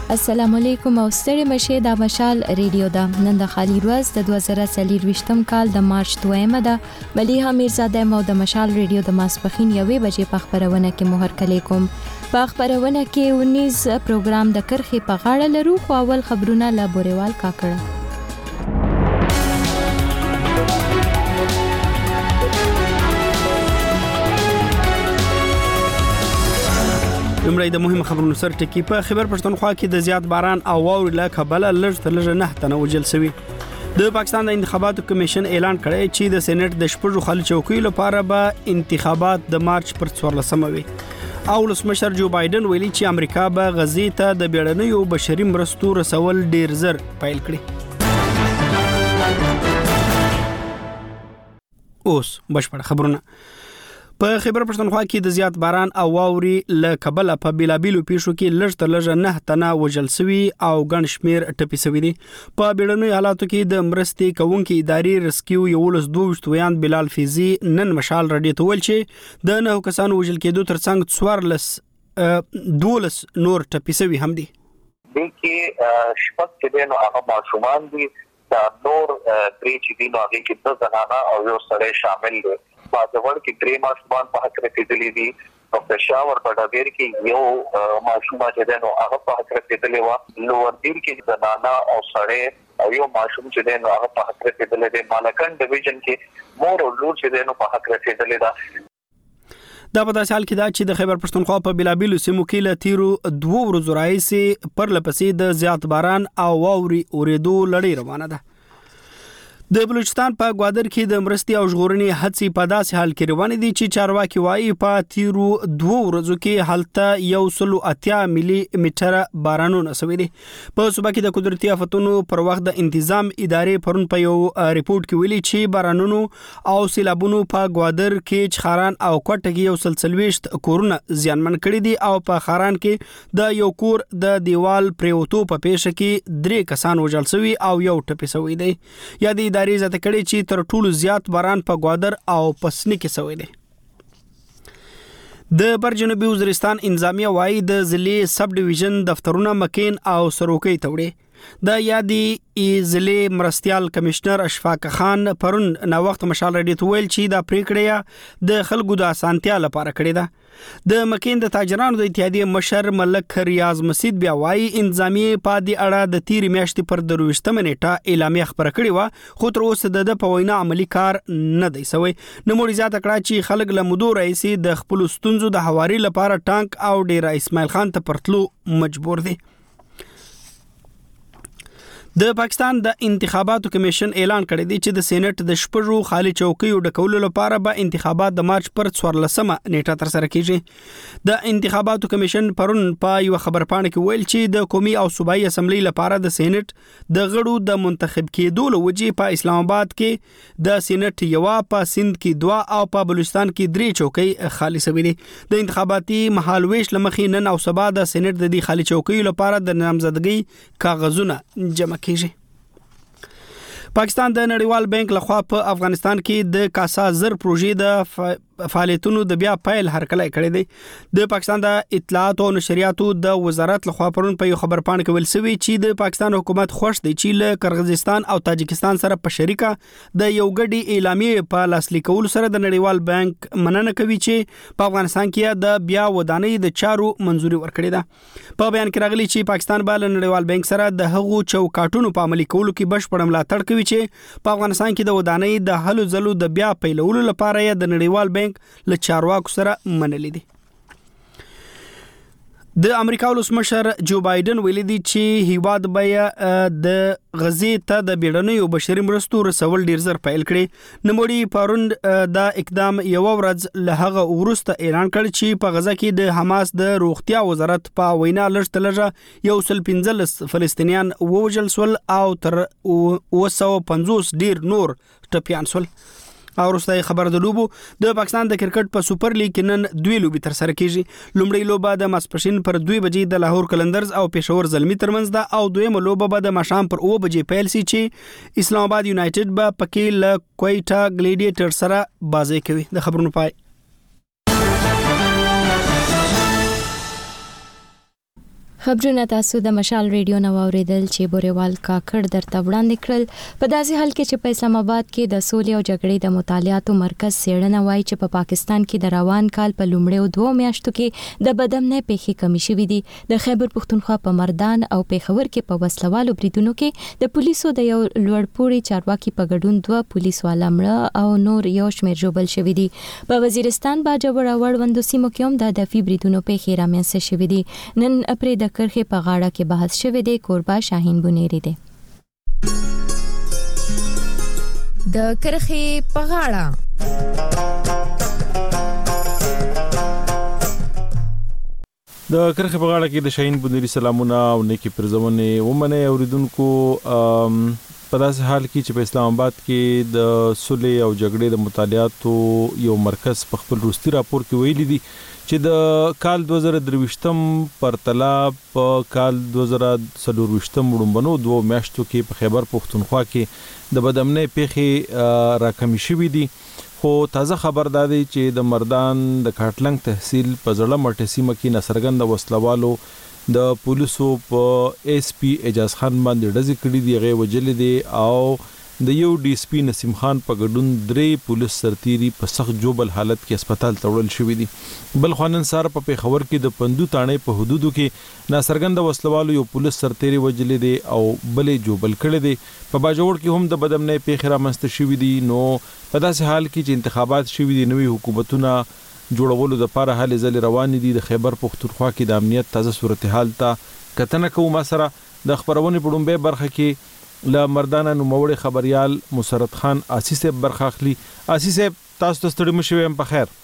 السلام علیکم او ستړي مشه د مشال ریډیو دا نن د خالي ورځ د 2023م کال د مارچ 2 ده مليحه میرزاده مو د مشال ریډیو د ماسپخین 1 بجې په خبرونه کې مهر کلی کوم په خبرونه کې 19 پروګرام د کرخي په غاړه لرو خو اول خبرونه لا بوريوال کاکړه لمړی د مهم خبرونو سر ټکی په خبر پښتونخوا کې د زیات باران او واوري له کبله لږ تر لږه 9 تنه وژل شوی د پاکستان د انتخاباتو کمیشن اعلان کړی چې د سېنات د شپږو خالي چوکیو لپاره به انتخابات د مارچ پر 14 وي او ولسمشر جو بایدن ویلي چې امریکا به غزې ته د بیړنیو بشري مرستو رسول ډیر زر پیل کړي اوس بشپړ خبرونه په خبر پښتونخوا کې د زیات باران او واوري له کبله په بیلابیلو پیښو کې لږ تر لږه 9 تنه وژل شوي او ګڼ شمیر ټپي شوي دي په بیړنیو حالاتو کې د مرستې کوونکې ادارې رسکیو یولس 22 ویان بلال فیزي نن مشال رډي ته ول چې د 9 کسانو وژل کېدو ترڅنګ 12 نور ټپي شوي هم دي د کې شپږ چې نو هغه ماشومان دي دا نور درې چې دي نو هغه کې د زنانه او یو سړی شامل دي په ځوړ کې درې ماشومان په حق رسیدلي دي او په شاور په ډیر کې یو ماشوم چې نو هغه په حق رسیدلی و نو ورته کې زنانه او سړی او یو ماشوم چې نو هغه په حق رسیدلی دی مالکن ډیویژن کې مور او لور چې نو په حق رسیدلی دا دا په داسې حال کې دا چې د خیبر پښتونخوا په بلابیلو سیمو کې له تیرو 2 ورځو راهیسې پر لپسې د زیات باران او واوري اورېدو لړۍ روانه ده د بلوچستان په گوادر کې د مرستي او ژغورنې هڅې په داسې حال کې روانې دي چې چارواکي وایي په تیرو 2 ورځو کې حالت 180 ملي میټر بارانونه شوي دي په صوبه کې د قدرتي آفتونو پر وخت د تنظیم ادارې پرون په یو ریپورت کې ویلي چې بارانونو او سیلابونو په گوادر کې چخاران او کوټه کې یو سلسلويشت کورونه زیانمن کړي دي او په خاران کې د یو کور د دیوال پریوتو په پیښه کې 3 کسان وژل شوي او یو ټپي شوی دی یا د ادارې زته کړي چې تر ټولو زیات باران په گوادر او پسنی کې شوی دی د برجنوبي وزیرستان انتظامیه وایي د ضلع سب ډیویژن دفترونه مکین او سروکي توړي د یادي ضلع مرستيال کمشنر اشفاق خان پرون نو وخت مشال رډي تویل چې دا پریکړه د خلکو د اسانتیا لپاره کړې ده د مکین د تاجرانو د اتحادیې مشر ملک ریاض مسید بیا وایي انتظامیه په دې اړه د تیر میاشتې پر 23 نیټه اعلامیه خبره کړې و خو تر اوسه د په وینا عملی کار نه دی سوی نموړي زیاته کړه چې خلک له مودو رئیسي د خپل ستونزو د حواري لپاره ټانک او ډیر اسماعیل خان ته پرتلو مجبور دي د پاکستان د انتخاباتو کمیشن اعلان کړی دی چې د سېنات د شپږو خالي چوکیو ډکولو لپاره به انتخابات د مارچ پر 14 نیټه تر سره کیږي د انتخاباتو کمیشن پرون په یو خبرپاڼه کې ویل چې د قومي او صوبایي اسمبلی لپاره د سېنات د غړو د منتخب کېدو لوجې په اسلام آباد کې د سېنات یو په سند کې 2 او په بلوچستان کې 3 چوکۍ خالي شوې دي د انتخاباتي مهالويش لمخې نن او سبا د سېنات د دې خالي چوکیو لپاره د نامزدګۍ کاغذونه جمع پاکستان د نړیوال بانک لخوا په افغانستان کې د کاسا زر پروژې د فعالیتونو د بیا پیل هرکلی کړی دی د پاکستان د اطلاعات او نشریاتو د وزارت لخوا پرون په یو خبرپاڼه کې ویل شوی چې د پاکستان حکومت خوښ دی چې له قرغیزستان او تاجکستان سره په شریکه د یو ګډي اعلامیه په لاسلیک کول سره د نړیوال بانک مننه کوي چې په افغانستان کې د بیا ودانۍ د چارو منځوري ورکړي ده په بیان کې راغلي چې پاکستان به له نړیوال بانک سره د هغو چوکاټونو په عملي کولو کې بشپړ ملاتړ کوي چې په افغانستان کې د ودانۍ د هلو ځلو د بیا پیلولو لپاره یې د نړیوال بانک له چارواکو سره منلي دي د امریکا ولسمشر جو بایدن ویلي دی چې هیواد به د غزې ته د بیړنیو بشري مرستو رسول ډیر زر پیل کړي نموړي پرون د اقدام یو ورځ له هغه وروسته اعلان کړ چې په غزه کې د حماس د روغتیا وزارت په وینا لږ 115 فلسطینیان ووژل شول او تر 250 ډیر نور ټپیان شول او وروسته خبر د لوبو د پاکستان د کرکټ په سوپر لیګ کې نن 2 لوبي تر سره کیږي لومړی لوبه د ماسپښین پر 2 بجې د لاهور کلندرز او پېښور زلمی ترمنځ ده او دویمه لوبه به د ماښام پر 9 بجې پیل شي چې اسلام آباد یونایټډ به پکې له کویټا ګلیډیټر سره بازي کوي د خبرونو پای خبرونه تاسو د مشال ریډیو نو اوریدل چې بوريوال کاکړ درته وړاندې کړل په داسې حال کې چې په اسلام آباد کې د سولې او جګړې د مطالعاتو مرکز څېړنه وایي چې په پاکستان کې د روان کال په لومړیو 2 میاشتو کې د بدامنۍ پیښې کمی شوې دي. د خیبر پښتونخوا په مردان او پیښور کې په وسلوالو بریدونو کې د پولیسو د یو لوړپوړي چارواکي په ګډون 2 پولیس والا مړه او نور یو شمېر ژوبل شوي دي. په وزیرستان باجوړ اړوندو سیمو کې هم د دفي بریدونو پیښې رامنځته شوې دي. نن اپریل کرخه په غاړه کې بحث شوه دی. کوربا شاهین بنيري دی. د کرخه په غاړه د کرخه په غاړه کې د شاهین بنيري سلامونه او نیکی پرزونه ومنه اوریدونکو په داسې حال کې چې په اسلام آباد کې د صلح او جګړې د مطالعاتو یو مرکز په خپل روستي راپور کې ویلي دي چې د کال 2023م پرتلا په کال 2024م وړاندې 2 میاشتو کې په خیبر پښتونخوا کې د بدامنۍ پیښې راکمې شوې دي. خو تازه خبر دادی چې د مردان د کاټلنګ تحصیل په ځړه مټه سیمه کې نسرګند وسلوالو د پولیسو په ایس پی اجاز خان باندې ډزې کړې دي، غي وجلې دي او د یو ډي اس پی نسیم خان په ګډون 3 پولیس سرتيري په سخت جوبل حالت کې هسپتال ته وړل شوې دي. بل خوانن سار په پیښور کې د پندو تانې په حدودو کې ناسرګند وسلوالو یو پولیس سرتيري وجلې دي او بلې جوبل کړي دي. په باجوړ کې هم د بدامنۍ پیښې رامنځته شوې دي. نو په داسې حال کې چې انتخابات شوې دي، نوې حکومتونه جوړولو د لپاره هلې ځلې روان دي. د خیبر پښتونخوا کې د امنیت تازه صورتحال ته کتنه کوم. سره د خبرونه په ډومبه برخه کې له مردانه نوموړي خبريال مسرت خان آسی صاحب برخه اخلي. آسی صاحب تاسو ته ستړي مشوي هم په خیر.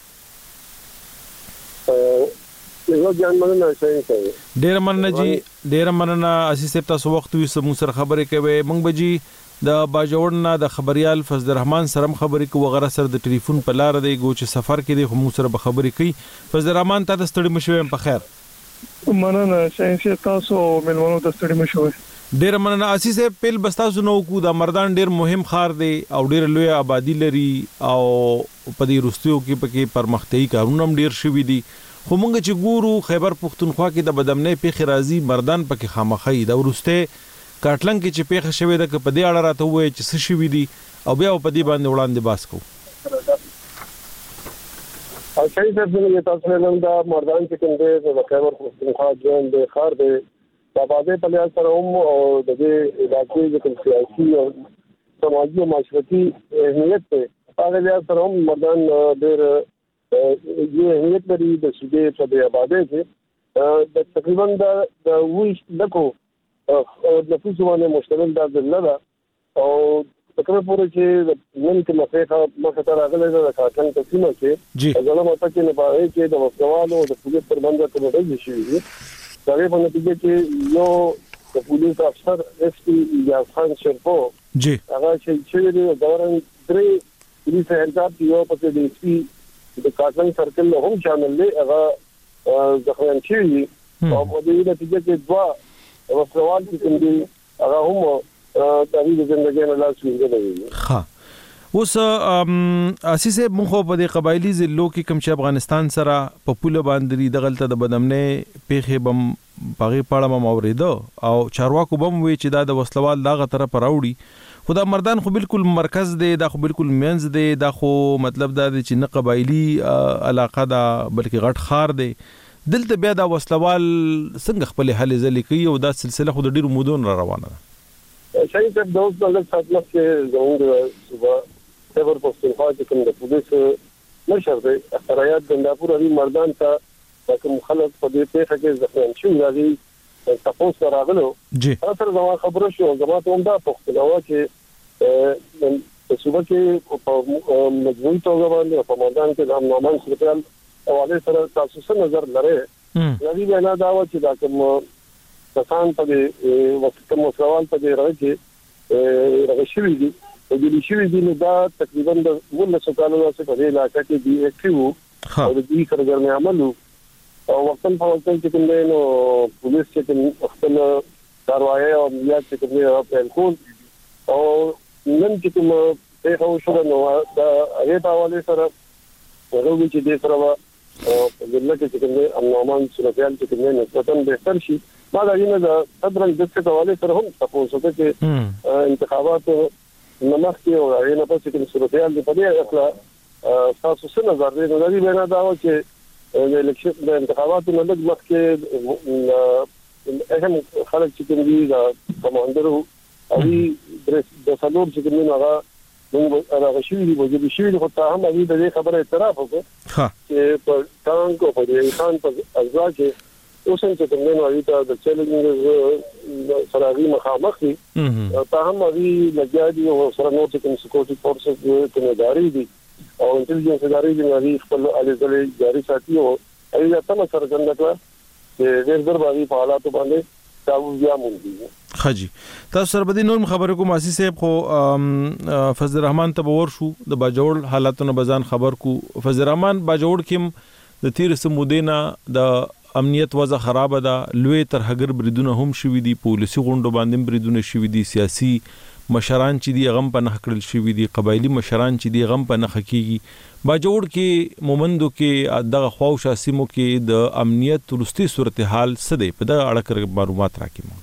یو ځان مننه شي کوي. ډیر مننه آسی صاحب تاسو وخت وي سمو سره خبرې کوي. مونږ بجی د باجوړنا د خبريال فضل الرحمن سره خبرې کو وغیرہ سره د ټلیفون په لار دی ګوچ سفر کې دی خو موږ سره به خبرې کوي. فضل الرحمن تاسو ستړي مشوي هم په خیر. مننه شي تاسو ملمنو ته ستړي مشوي. ډیر مننه آسی صاحب. پیل بستاسو نو کو د مردان ډیر مهم خار دی او ډیر لوی آبادی لري او په دې روستیو کې پکې پرمختګي کارونه هم ډیر شوي دي. خو مونږ چې ګورو خیبر پښتونخوا کې د بدامنۍ پیښې راځي، مردان پکې خامخې د ورسته کاټلنګ کې چې پیښه شوې ده په دې اړه راته وایي چې څه شوي دي او بیا په دې باندې وړاندې باس کوو. او شي څه تاسو نن دا مردان کې کوم دی د خیبر پښتونخوا ځوان د خار دی د آبادی په لحاظ سره هم او د دې علاقې د کوم سیاسي او سماجي او معاشرتي اهمیت ته هغه لحاظ سره هم مردان ډېر یو اهمیت لري د سودې په د آبادی کې د تقریبا د ویش لکو نفوس باندې مشتمل د ځله او تقریبا پورې چې نن کې مخه تر هغه د کاټن تقسیمه کې ځله ماته کې نه پاره چې د وسوالو د پولیس پر باندې کومه شي دغه په نتیجه کې یو د پولیس افسر اس پی اجاز خان شرپو هغه چې د دوران 3 پولیس هرځاب یو په دې سي د کاټلنګ سرکل له هم شامل دي. هغه ځخوان شي او په دې نتیجه کې 2 وسوال چې دي هغه هم د ژوندۍ نه لاس وینځي. ها اوس آسی صاحب مونږ په دې قبایلی ضلعو کې کوم چې افغانستان سره په پوله باندې د غلطه د بدامنۍ پیښې بم پاغي پاړه ما اوریدو او چارواکو بم وی چې دا د وسلوال دغه طرف راوړي. خدا مردان خو بالکل مرکز دی، دا خو بالکل مینز دی، دا خو مطلب دا چې نه قبایلی علاقه دا بلکې غټ خار دی. دلته بیا دا وسلوال څنګه خپل حل ځلې کوي او دا سلسله خو د ډیرو مودون را روانه ده. شي څه د اوس د ساتلو کې زموږ صبح خیبر پښتونخوا کې کوم د پولیس مشر دی اختیارات دنداپور علي مردان ته کوم خلک په دې پیښه کې ځخم شو راځي تاسو راغلو تاسو زما خبرو شو زما ته هم دا پښتونخوا کې په صبح کې په مجموعي توګه باندې په مردان کې د نامان سلطان حواله سره تاسو څه نظر لرئ؟ یعنی دا دا چې دا کوم کسان په دې وخت کوم سوال په دې راځي راغشي دي د دې شوی دي نو دا تقریبا د ولسو کالو څخه په دې علاقې کې دی اکټیو او د دې سرګرمي عملو او وختن په وخت کې کوم نو پولیس چې خپل کاروایی او عملیات چې کوم په کول او نن چې کوم په هغه شو نو دا هغه په حواله سره ورغوي چې دې سره او په دې کې چې کوم امنومان صورتحال چې کوم نسبتاً بهتر شي ما دا ینه د صدر د څه کولای سره هم تاسو ته چې انتخابات نمخ کې او غوښنه په څیر صورتحال دی په دې اصله تاسو څه نظر دی نو دا دی نه دا چې د الیکشن د انتخاباتو نه لږ مخکې اهم خلک چې کوم دي دا کمانډر او د څلور چې کوم نه موږ هغه شوی دی وجود شوی خو ته هم د دې خبره اعتراف وکړه چې په ټانک او په انسان په ازوا کې اوس هم چې کوم نه وایي ته د چیلنج سره مخامخ دي ته هم وایي لګیا دي او سره نور چې کوم سکیورټي فورسز ته مداري دي او انټيليجنس ادارې د نړۍ خپل اړیکې جاري ساتي او ایله تم سره څنګه چې ډېر درباري په حالاتو باندې تاسو بیا مونږ خجی تاسو سره به نور خبرې کوم اساس صاحب خو فضل الرحمن ته ور شو د باجوړ حالاتونو بزان خبر کو فضل الرحمن باجوړ کې د تیر سمودینا د امنیت وضع خراب ده لوی تر هغر بریدونه هم شوې دي پولیسي غونډو باندې بریدونه شوې دي سیاسي مشران چې دی غم په نخ کړل شوی دي قبایلی مشران چې دی غم په نخ کیږي باجوړ کې مومندو کې دغه خواوشا سیمو کې د امنیت ورستي صورتحال څه دی په دغه اړه کې معلومات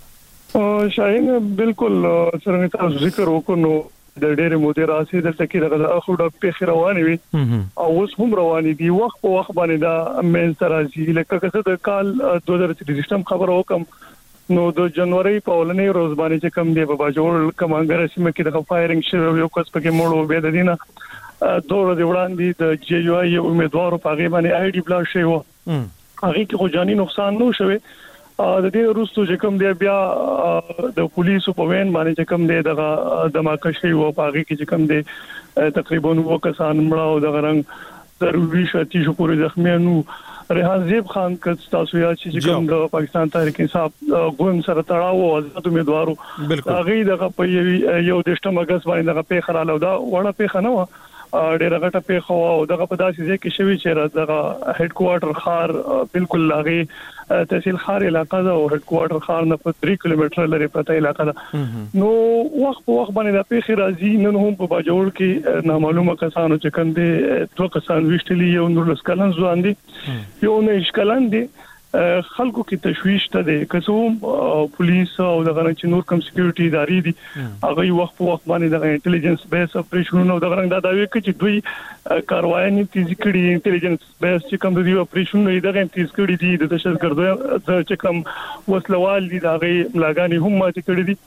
راکې شاهین بالکل څنګه تاسو ذکر وکړو د ډېر مودې راسي د تکي دغه اخو د پیخ رواني وي او اوس هم رواني دي وخت په وخت باندې دا مین ترازی لکه څه د کال 2023 خبر وکم نو د جنوري په ولنې روز باندې چې کم دی په باجوړ کمانګر سیمه کې د فایرینګ شوی یو کس پکې مړو به د دینه دوه د وړاندې د جی یو ای امیدوارو په غي باندې آی ډی بلاک شوی و هغه کې خو جاني نقصان نو شوی د دې وروسته چې کم دی بیا د پولیسو په وین باندې چې کم دی د دماکه شوی و په هغه کې چې کم دی تقریبا وکسان مړه او د غرنګ ضروري شتي شو پورې زخمي نو ریحان زیب خان کڅ تاسو یا چې کوم د پاکستان تحریک انصاف ګوند سره تړاو او آزاد امیدوارو هغه دغه په یو دشته مګس باندې دغه په خراله دا وړه په خنه و ډیره غټه په خو او دغه په داسې ځای کې شوی چې دغه هډ کوارټر خار بالکل لاغي تحصیل خار علاقہ ده او هډ کوارټر خار نه په 3 کیلومتر لري پته علاقہ ده نو وخت په وخت باندې د پیخي راځي نن هم په باجوړ کې نامعلومه کسانو چې کنده دوه کسان وشتلي یو نور لسکلن ځوان دي یو نه اشکلن دي خلکو کې تشويش ته دي کوم پولیس او دغه چې نور کوم سکیورټي ادارې دي هغه وخت په وخت باندې د انټيليجنس بیس اپریشنونو دغه رنګ دا داوی کوي چې دوی کاروایي فزیکلی انټيليجنس بیس چې کوم د اپریشنونو دغه تیز کړي دي د دهشتګردو چې کوم وسلوال دي دغه ملاګانی هم ماته کړي دي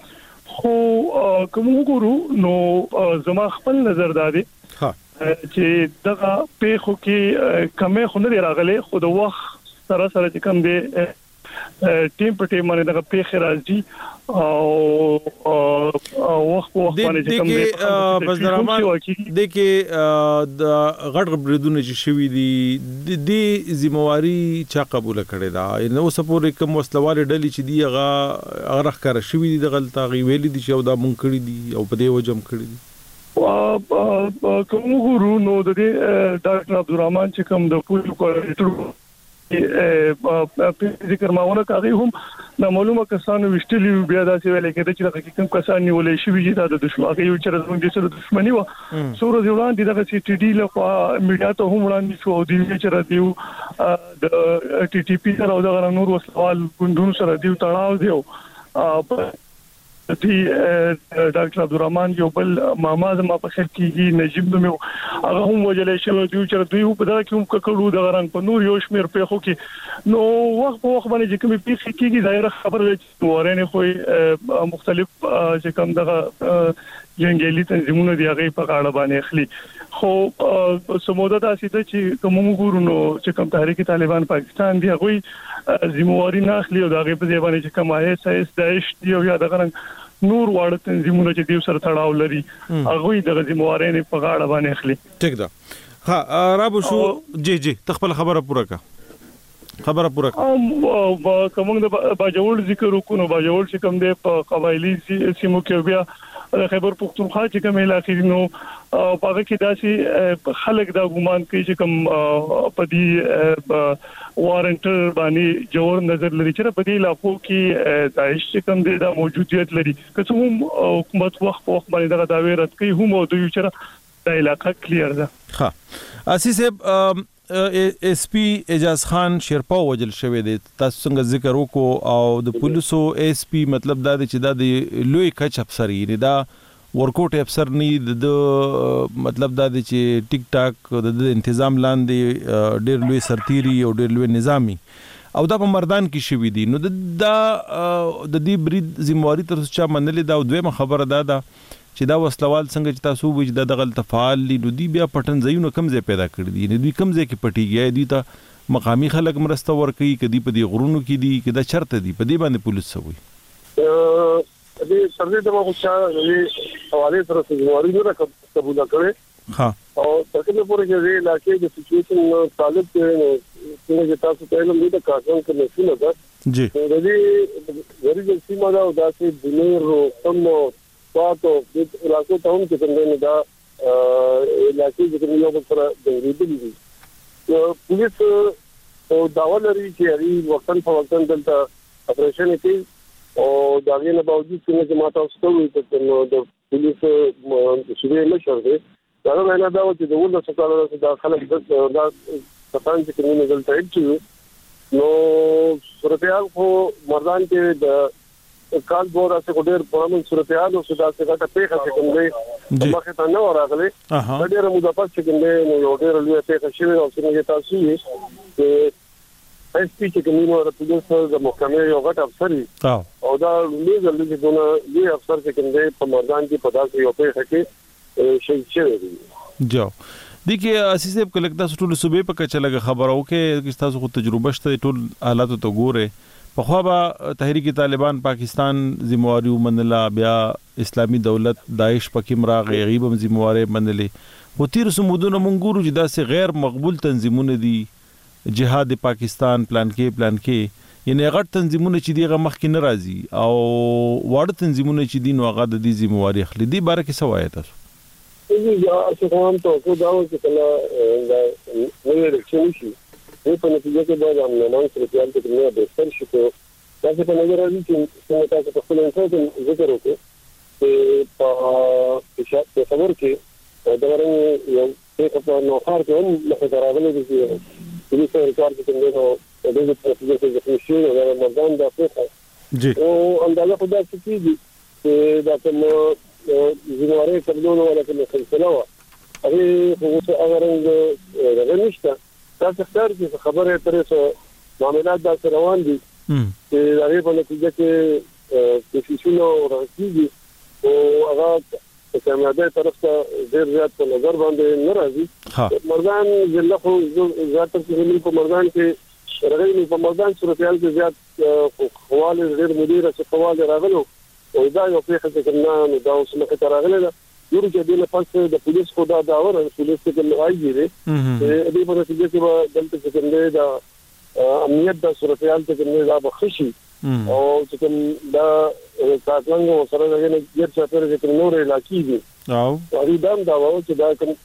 خو کوم وګورو نو زما خپل نظر دادي چې دغه په خو کې کمه خو نه راغله خو د وخت سره چې کوم دی ټیم په ټیم باندې دغه پیخ راځي او وخت په وخت باندې چې کوم دی بس درمان د کې د غټ بریدونه چې شوی دي د ذمہواری چا قبول کړي دا نو سپورې کوم وسلوال ډلې چې دی هغه راخره شوی دي د غلطه غي ویل دي چې دا مونږ کړی دي او په دې وجم کړی دي کوم ګورو نو د ډاکټر عبدالرحمن چې کوم د پولیس کوارډینیټر ذکر ماونه کوي هم د معلومه کسانو وشتلی بیا داسې ویل کېږي چې د حقیقت کسان نیولې شوی دي د دښمنۍ یو چر زموږ سره دښمنی و سور د وړاندې دغه سی ټي ډي له میډیا ته هم وړاندې شو دی چې دیو د ټي ټي پی سره او د نور وسوال ګوندونو سره دیو تړاو دیو دی ډاکټر عبدالرحمن یو بل ماما زما په خیر کې نجیب نو هغه هم وجلې شو دوی چې دوی په دا کې هم کړو د غرنګ په نور یو شمیر په خو کې نو وخت په وخت باندې چې کومې پیښې کېږي ظاهر خبره چې ورنه خو مختلف چې کوم دغه جنگیالي تنظیمونه دی هغه په اړه باندې اخلي خو سموده تاسو ته چې کوم وګورو چې کوم تحریک طالبان پاکستان دی هغه ذمہواری نه اخلي او دغه په ځای باندې چې کوم ISIS داعش دی او یا دغه نور واړه تنظیمونه چې دیو سره تړاو لري هغه د ذمہواری نه په اړه باندې اخلي ټیک ده ها رابو شو جی تخپل خبره پوره کا کوم د باجوړ ذکر وکړو باجوړ چې کوم د قبایلی سیمو کې بیا خیبر پختونخوا چې کوم علاقې نو په هغه کې داسي خلک دا ګومان کوي چې کوم پدی وارنټر باندې جوړ نظر لري چې په دې علاقو کې داعش چې کوم د موجودیت لري که څوم حکومت وخت په وخت باندې دا داوی رد کوي هم او دوی چې دا علاقہ کلیر ده ها اساس اس پی اعجاز خان شیرپا وجل شوی دی تاسو څنګه ذکر وکړو او د پولیسو اس پی مطلب دا دی چې دا د لوی کچ افسر یې دا ورکوټ افسر نه د مطلب دا دی چې ټیک ټاک د تنظیم لاندې ډېر لوی سرتيري او ډېر لوی نظامی او دا په مردان کې شوی دی نو دا د دې برید ذمہواری تر څو چا منلې دا دویمه خبره ده چې دا وسلوال څنګه چې تاسو وایي دا دغه تفعال دي دوی بیا پټن ځایونه کم ځای پیدا کړی دي دوی کم ځای کې پټیږي دوی ته مقامی خلک مرسته ورکوي کدي په دې غرونو کې دي کدا چرته دي په دې باندې پولیس سوي دې سروې د موخه چې حواله سره ذمہواری نه قبول کړي ها او ترڅو پورې چې علاقې د سچويشن طالب کې څنګه تاسو ته علم دې کارون کې مسله ده جی د دې غریب سیمه دا او داسې بنور کوم تاسو د علاقو ته هم چې څنګه دا علاقې چې یو بل سره د ریډل دي پولیس او داولري چې وختن په وختن دلته اپریشن کوي او دا غینه باوجود چې ماته اوسوي چې د پولیس شوی مشر دی دا نه دا چې د ولله څخه دا خلک دا ستان چې کومه دلته هیڅ نو صورتحال خو مردان کې د کال بورا سے ډېر پرامن صورتحال او صدا سے غټه پیښه چې کومه مخه ته نه راغلي ډېر موده پس چې کومه یو ډېر لوی پیښه شوه او څنګه تاسو یې چې اس پی چې کومه راپورته د محکمې یو غټ افسر او دا لوی ځل چې دونه لوی افسر چې کومه په مردان کې په داسې یو پیښه کې شهید شوی دی جو د کې اساسي په کلکتا ټول صوبې په کچه لګه خبرو کې تاسو خو تجربه شته ټول حالات ته ګوره په خو به تحریک طالبان پاکستان ذمہواری ومنله بیا اسلامی دولت داعش پکې مراغ غیبم ذمہواری منلې خو تیر سمودونه مونږ ګورو چې داسې غیر مقبول تنظیمونه دي جهاد پاکستان پلان کې یعنی غټ تنظیمونه چې دیغه مخکې نه راځي او واړه تنظیمونه چې دین واغه د دې ذمہواری خلی دي بار کې سوایت تاسو یا څنګه ته کو دا چې کله دا نوې رچنی شي په نتیجه کې باید امنان سره چې نه بهتر شي ته تاسو په نظر راځي چې تاسو په خپل انسان ذکر وکړئ په خبر کې دا ورنه یو څه په نوخار کې هم له راغلي دي چې د سرکار کې څنګه د دې په نتیجه کې د شي او مردان د افریقا جی او اندازه خو دا چې دا کوم ذمہواری کولو ولا کوم سلسله وا هغه هو هغه رنګ نشته تاسو ښکار چې خبره ترې څه معاملات دا روان دي چې هغه په نتیجه کې تفصیلونه راځي او هغه کامیابی طرف ته ډېر زیات په نظر باندې ناراضي مردان ضلع خو زیات تر په مردان کې راغلي په مردان صورتحال کې زیات خواله ډېر مدیر څخه خواله راغلو او دا یو پیښه چې کنه دا اوس مخه ته راغله یو چې دله پس د پولیس خو دا داور پولیس کې لغایي دي دې په نتیجه کې دلته چې کنده دا امنیت د صورتحال ته کنده دا بخشي او چې کوم دا کارڅنګ سره غوښنه ډیر څه پرې چې نور علاقې دي او اړیدام دا وو چې دا کوم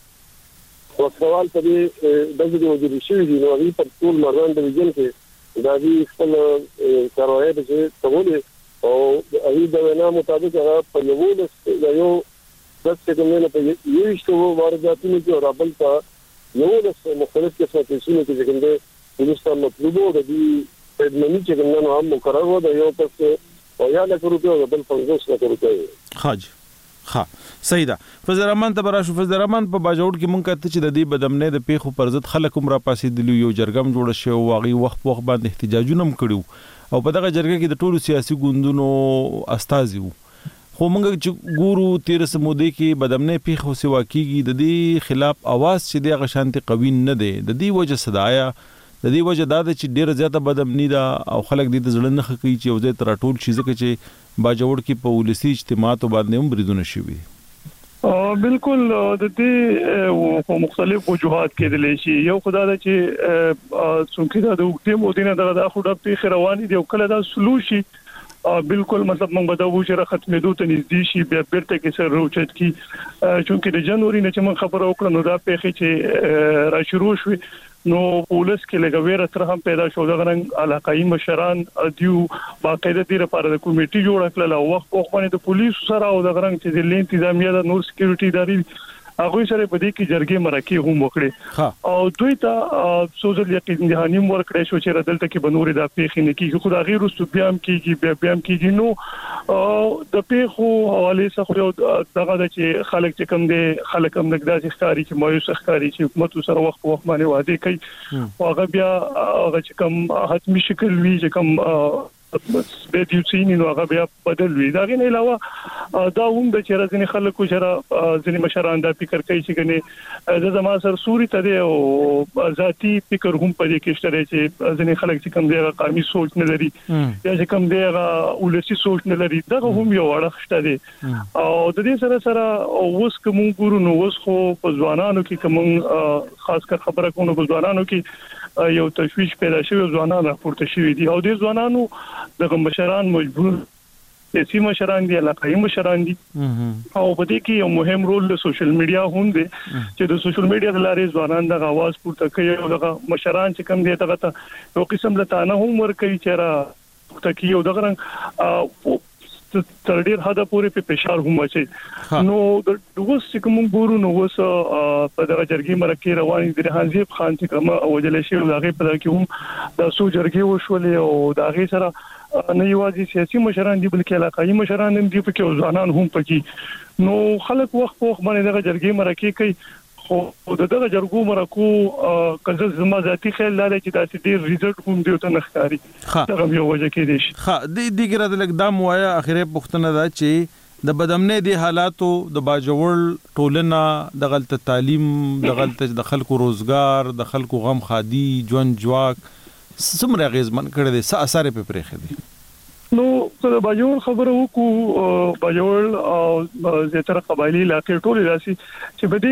وسوال په دې دغه وجود شي دي نو هغه په ټول مردان د ویژن کې دا دي خپل کاروای چې تغولي او هغه د وینا مطابق هغه په یو داس څنګه نه په یو شتو وارداتونو کې رابل تا یو د مختلف قسمه تشونه کې څنګه پولیسان مطلوبو د دې ادمنی چې څنګه هم مقرر و د یو پس او یا له کورو ته بل 50 لکه روپۍ حاج ها صحیح ده فضل الرحمن ته براشو فضل الرحمن په باجوړ کې مونږ کته چې د دې بدمنه د پیخو پرزت خلک عمره پاسې دلی یو جرګم جوړ شو واغي وخت باندې احتجاجونه هم کړیو او په دغه جرګه کې د ټولو سیاسي ګوندونو استازي وو خو موږ چې ګورو 13 مودې کې بدمنه پیښو سوا کیږي د دې خلاف आवाज چې د غشانتي قوی نه دی د دې وجه صدایا د دې وجه دا چې ډیره زیاته بدمنی دا او خلک دې ځړن نه کوي چې وځي تر ټول شي ځکه چې باجوړ کې په ولسی اجتماعات باندې هم بریدونه شوي بالکل د دې مختلف وجوهات کېدل شي یو خدای دا چې څنګه دا د وختي مودینه دا خو د پیښ رواني دی او کله دا سلوشي بالکل مطلب موږ به دا و چې ختمېدو ته نږدې شي بیا بیرته کې سر روچت کی چونکه د جنوري نه چې موږ خبرو وکړو نو دا پیښه چې را شروع شوه نو پولیس کې لګوي سره هم پیدا شو د غننګ علاقائی مشران دیو باقاعده د لپاره د کمیټي جوړ کړل او وخت په باندې د پولیس سره او د غننګ چې د انتظامیه د نور سکیورټي ادارې هغه سره په دې کې جرګې مرکه هم وکړي او دوی ته سوزل یقین دهانی مور کړی شو چې دلته کې بنوري د پیخي نه کیږي خو دا غیر رسو بیا هم کیږي نو د پیخو حواله څخه یو دغه د چې خلک چې کوم دي خلک هم دغه ښکاری چې مایوس ښکاری چې حکومت سره وخت په وخت باندې وعده کوي او هغه بیا هغه چې کوم حتمی شکل وی چې کوم به دې چې نو هغه بیا بدل وی دا غن علاوه دا هم د چیرې ځنې خلکو سره ځنې مشران دا فکر کوي چې کنه د زما سره سوري ته او ذاتی فکر هم پدې کې شته چې ځنې خلک چې کوم دی قومي سوچ نه لري یا چې کوم دی ولسی سوچ نه لري دا هم یو اړه شته دي او د دې سره اوس کوم ګورو نو اوس خو په ځوانانو کې کوم خاص کر خبره کوم په ځوانانو کې یو تشویش پیدا شوی ځوانان راپورته شوی دي او د ځوانانو دغه مشران مجبور سیاسي مشران دي علاقايي مشران دي او په دې کې یو مهم رول د سوشل میډیا هم دی چې د سوشل میډیا د لارې ځوانان د आवाज پورته کوي او دغه مشران چې کوم دي دغه یو قسم له تانه هم ورکوي چې را تکي او دغه رنګ تر ډیر حد پورې په فشار هم اچي نو د اوس چې کوم ګورو نو اوس په دغه جرګې مرکه رواني د حنزیب خان چې کوم اوجل شي دغه په دغه کې هم د سو جرګې وشولې او دغه سره نه یوازې سیاسي مشران دي بلکې علاقايي مشران هم دي په کې ځوانان هم پکې نو خلک وخت په وخت باندې دغه جرګې مرکه کوي خو دغه جرګو مرکو کله زما ذاتی خیال لري چې دا ډیر ریزلټ هم دی ته نخکاری دا یو وجه کې دي د دګره د اقدام وایا اخیره پښتنه دا چې د بدامنه دي حالاتو د باجوړ ټولنه د غلط تعلیم د غلط د خلکو روزګار د خلکو غم خادي جون جواک سمره غیزمن کړي دي څه اثر په پرېخي دي نو کله باجوړ خبره وکړو باجوړ او زیاتره قبایلی علاقې ټول راسي چې بده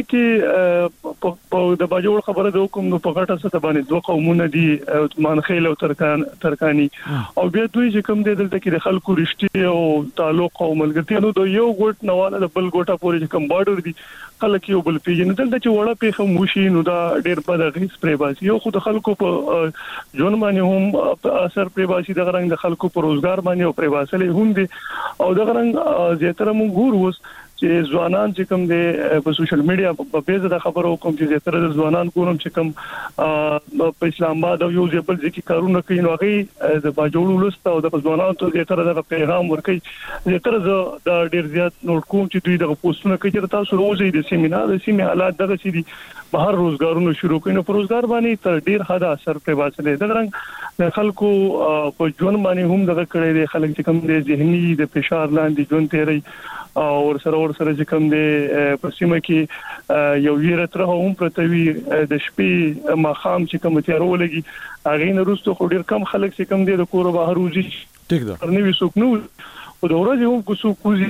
کې د باجوړ خبره د حکم نو په غټه څه باندې دوه قومونه دي مانخیل او ترکانی او بیا دوی چې کوم دي دلته کې د خلکو رښتیا او تعلق او ملګرتیا نو د یو ګوټ نواله د بل ګوټه پورې کوم بارډر دي خلک یو بل پیژنې دلته چې وړه پیخه موشي نو دا ډېر په دغه سپری باسي یو خو د خلکو په ژوند باندې هم اثر پرې باسي د غرنګ د خلکو په روزګار باندې او پرې باسلې هم دي او د غرنګ زیاتره موږ ګورو چې ځوانان چې کوم دي په سوشل میډیا په پیژه د خبرو کوم چې زیاتره د ځوانان کوم چې کوم په اسلام آباد او یو ځبل ځکه کارونه کوي نو هغه د باجوړ ولست او د ځوانانو ته زیاتره د پیغام ورکوي زیاتره د ډیر زیات نوٹ کوم چې دوی د پوسټونه کوي چې تاسو روزي د سیمینار د سیمه حالات دغه سي دي بهر روزګارونه شروع کړي نو روزګار باندې تر ډیر حد اثر په واسطه د رنګ د خلکو په ژوند باندې هم دغه کړي دي خلک چې کوم دي ذهني د فشار لاندې ژوند تیري او سره چې کوم دي په سیمه کې یو ویره تر هم پرتوي د شپې ماخام چې کوم تیارو لګي هغه نه روستو خو ډیر کم خلک چې کوم دي د کور بهر وځي ټیک ده نو وسوک نو او د ورځې هم کوڅو کوزي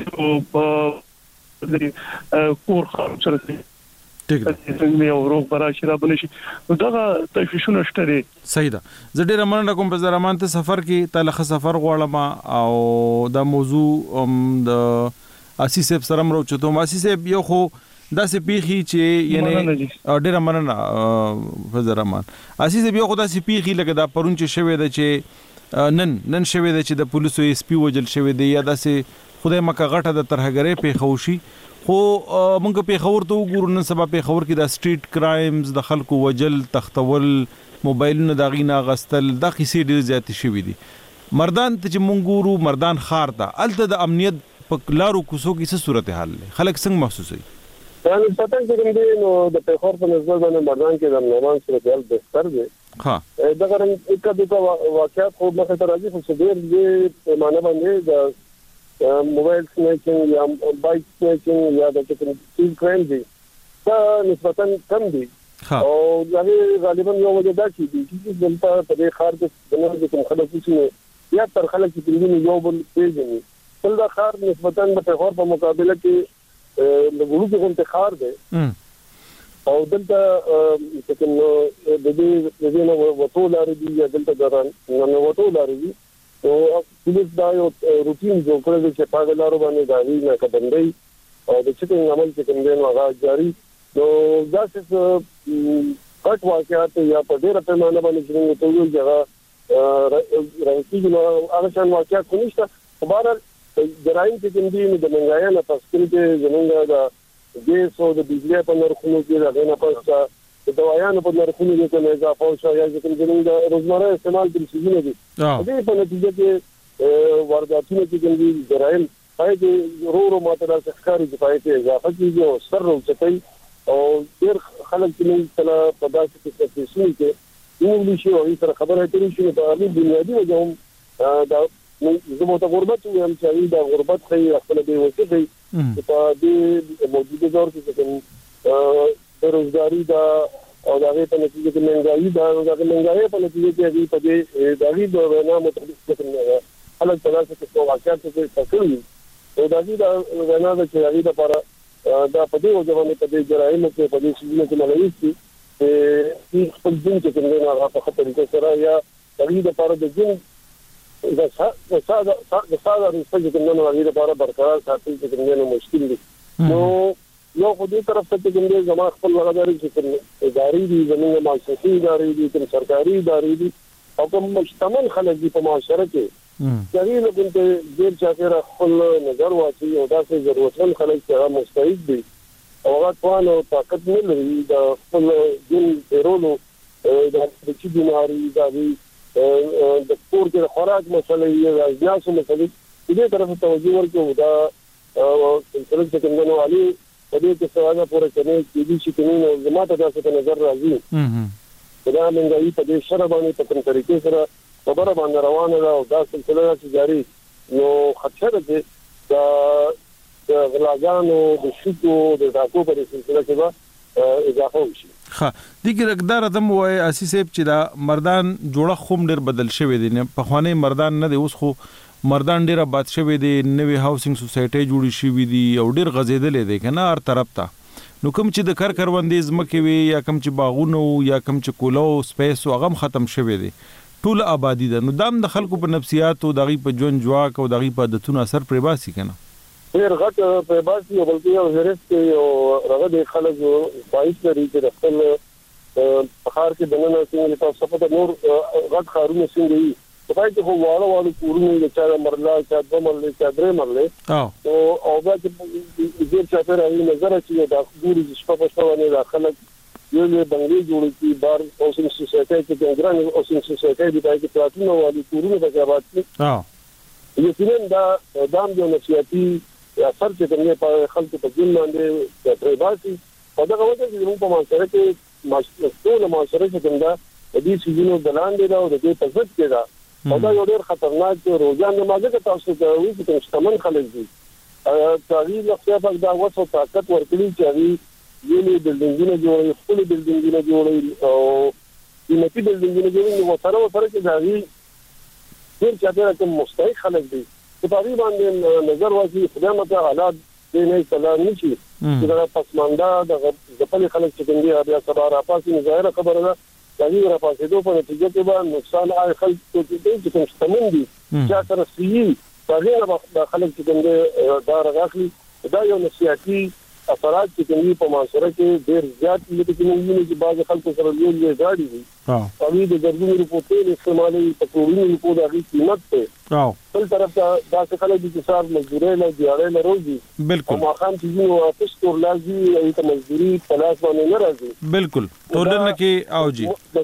او په کور خام سره ټیک ده څنګه یو روغ براشي را بنشي نو دا تشویشونه شته دي صحیح ده زه ډیر مننه کوم په زرامان ته سفر کې تلخ سفر غواړم او دا موضوع د اسی صاحب سره مرو چته اسی صاحب یو خو داسې پیخي چې یعنی ډیر مننه فزرمان اسی صاحب یو خو داسې پیخي لکه دا پرون چې شوی د چې نن شوی د چې د پولیسو اس پی وجل شوی دی یا داسې خدای مکه غټه د ترهګری پیښوشي خو مونږ په خبر ته وګورو نن سبا په خبر کې د سټریټ کرایمز د خلکو وجل تختول موبایلونه د غینا غستل د قصې ډیر زیات شوی دي مردان ته چې مونږ ګورو مردان خار ته الته د امنیت په لارو کوڅو کې څه صورتحال خلک څنګه محسوسوي یعنی پته چې کوم نو د پیښور په نسبت باندې مردان کې د نورمال صورتحال بهتر دی ها دا غره د واقعیت خو مخه ته راځي خو ډیر دې معنی باندې د موبایل سنیچینګ یا بایک سنیچینګ یا د ټیکنیکل کرایم دي دا نسبتاً کم دي او هغه غالبا یو وجه دا چې دلته په دې خار کې د کوم خلک چې یا تر خلک چې یو بل پیژني دا خار نسبتاً د پیښور په مقابله کې د ګورو کې انتخاب دی او دلته چې د دې نو وټول لري یا دلته دران نو وټول لري او پولیس دا یو روټین جوړ کړی چې په لارو باندې داوی نه کډندای او د چټینګ عمل چې کوم دی نو هغه جاری نو دا څه کټ واقعات یا په ډیره پیمانه باندې چې ته یو ځای راځي نو هغه څنګه واقعات کومشته خبره جرایم چې کوم دي د منګایا نه تفصیل کې زمونږ د ګیس او د بجلی په نرخونو کې راغنه پسته د دوايانو په نرخونو کې نه اضافه او شاید چې کوم د روزمره استعمال د سيزونه دي دې په نتیجه کې وارداتونه کې کوم جرایم پای کې ورو ماته ښکاری چې پای کې اضافه کیږي او سر روچتای او ډیر خلک چې کله په داسې کې څه کې انګلیش او سره خبره کوي چې په اړه بنیادی وجه دا زموږ ته غربت ویم چې دا غربت خې خپل دی وڅې دی په دې موجوده دور کې چې بیروزګاری دا او دغه په نتیجه کې مهنګايي دا او دغه مهنګايي په نتیجه کې په دې دغه د وینا مطابق خلک په داسې کې واقعیت کې تکلیف او دغه د وینا د چاري لپاره دا په دې وجه باندې په دې جرایم کې په دې شیانو کې ملایسي چې خپل دین کې څنګه نه راځي په طریقې سره یا دغه لپاره د دین د ساده رسول کې نه راځي لپاره برقرار ساتل چې څنګه مشکل دي نو یو خو دې طرف ته کوم زما خپل لغداري چې اداري دي زموږ مؤسسي اداري دي کوم سرکاري اداري دي او کوم مشتمل خلک دي په معاشره کې چې له کوم ته ډېر چاته خپل نظر واچي او داسې ضرورتمن خلک چې مستعد دي او هغه توان او طاقت نه لري د خپل دین پیرولو د چې بیماری د کور کې خوراک مسلې یا ځاسو مسلې دې طرف ته توجه ورکړو دا څنګه څنګه علي په دې کې سوالونه پوره کوي چې چې کومه زماته تاسو ته نظر راځي دا منګي په دې سره باندې په کوم طریقې سره خبره باندې روانه ده او دا سلسله چې جاری نو خطر ده د غلاګانو د شکو د تاکو په سلسله کې به اضافه وشي ها دغه رقدار ادم وای اساس چې دا مردان جوړه خوم ډیر بدل شوی دي نه په خوانه مردان نه دی اوس خو مردان ډیر آباد شوی دي نوې هاوسینګ سوسایټي جوړی شوی دي او ډیر غزیدلې دي کنه هر طرف ته نو کوم چې د کروندې زمکه وي یا کوم چې باغونو یا کوم چې کولو سپیس او غم ختم شوی دي ټول آبادی ده نو دام د خلکو په نفسیات او دغه په جون جواک او دغه په عادتونو اثر پرې باسي کنه ډیر غټ پرې باسي او بلکې یو هرڅ او هغه د خلکو فایده لري چې خپل بخار کې دننه څنګه تاسو په نور غټ خارونه څنګه په پای کې هو واړو کورونه د چا مرلا چا د مرلې چا درې مرلې او دا چې دې چا په راوي نظر چې دا ګوري چې شپه په شپه نه داخله یو له بنگلي جوړ کی بار اوسنګ سوسایټي کې د ګران اوسنګ سوسایټي د پای کې پلاتونو والی کورونه د آباد کې یقینا دا دام جو نفسیاتي اثر چې کومه په خلکو په ځین باندې ترېباسي او دا غوښتل چې موږ په معاشره کې ټول معاشره کې څنګه د دې سيزونو دلان دي او د دې په ضد کې دا او دا یو ډېر خطرناک روزانه ماده تاسو ته وایي چې مستمن خلک دي تعریف لخوا په دا وڅو طاقت ورکړي چې یعنی بلډینګونه جوړوي خپل بلډینګونه جوړوي او قیمتي بلډینګونه جوړوي نو سره کې دا وی ډېر چاته کوم مستحق خلک دي په تقریبا نظر واچي خدمت حالات دې نه کلام نشي چې دا پسماندا د خپل خلک چې څنګه بیا سبا را پاسي ظاهر خبره ده دغه را پاسې دوه په نتیجه کې به نقصان آی خلک چې کوم ستمن دي چې سره سي هغه د خلک چې څنګه دا راغلي دا یو نصيحتي اثرات چې کومي په معاشره کې ډېر زیات دي چې موږ چې بعض خلکو سره یو ځای دي او د ګرځونې رپورټونو استعمالي په ټولنې رپورټ هغه قیمت ته بل طرف ته دا څه چې صار مزدوري نه دیاره نه روزي بالکل ما خام چې نو واپس تور لازمي ایت مزدوري پلاس باندې نه راځي بالکل ټولنه کې او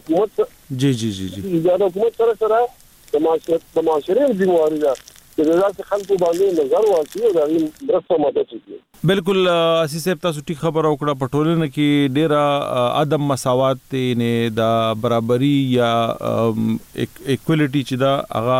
جی جی جی جی دا حکومت سره د معاشره ذمہواری ده چې دا خلکو باندې نظر واچي او دا مرسته مدد کوي بالکل اسی صاحب تاسو ټیک خبر او کړه پټولنه کې ډیره عدم مساوات نه دا برابرۍ یا ایکوالټی چې دا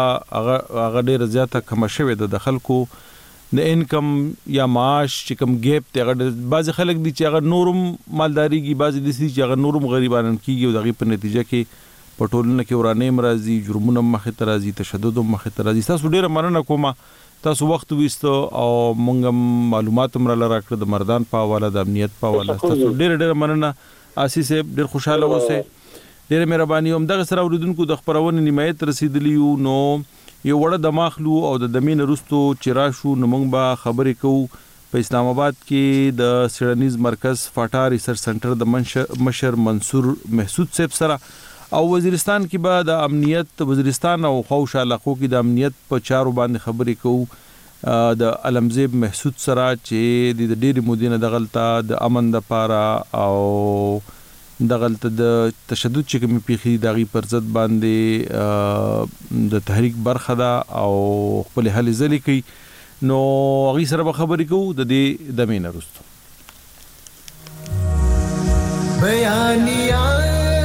هغه ډیره زیاته کم شوه د خلکو د انکم یا معاش چې کم ګیپ ته بعض خلک دي چې هغه نورم مالداريږي بعض دي چې هغه نورم غریبانن کیږي او دغه په نتیجه کې پټولنه کې ورانه مرضی جرمونه مخه ترازی تشدد مخه ترازی تاسو ډیره مننه کوم تاسو وخت وستو او مونږ معلومات مر راکړه د مردان په حواله د امنیت په حواله تاسو ډیره مننه آسی صاحب ډیر خوشاله اوسه ډیره مهرباني هم دغه سره اوریدونکو د خبرونه نمایت رسیدلی نو یو وړه د ماخلو او د دمین رستو چراشو نو مونږ به خبرې کوو په اسلام آباد کې د سیډنیز مرکز فاټا ریسرچ سنټر د مشر منصور محسود صاحب سره او وزیرستان کې به د امنیت وزیرستان او خوش علاقو کې د امنیت په چارو باندې خبرې کوو د علمزیب محسود سره چې د ډېری مودینه دغلطه د امن د پاره او دغلطه د تشدد چې کوم پیخي دغه پر ضد باندې د تحریک برخه ده او خپل حل ځلې کوي نو هغه سره به خبرې کوو د دې د مینه وروسته بیانیه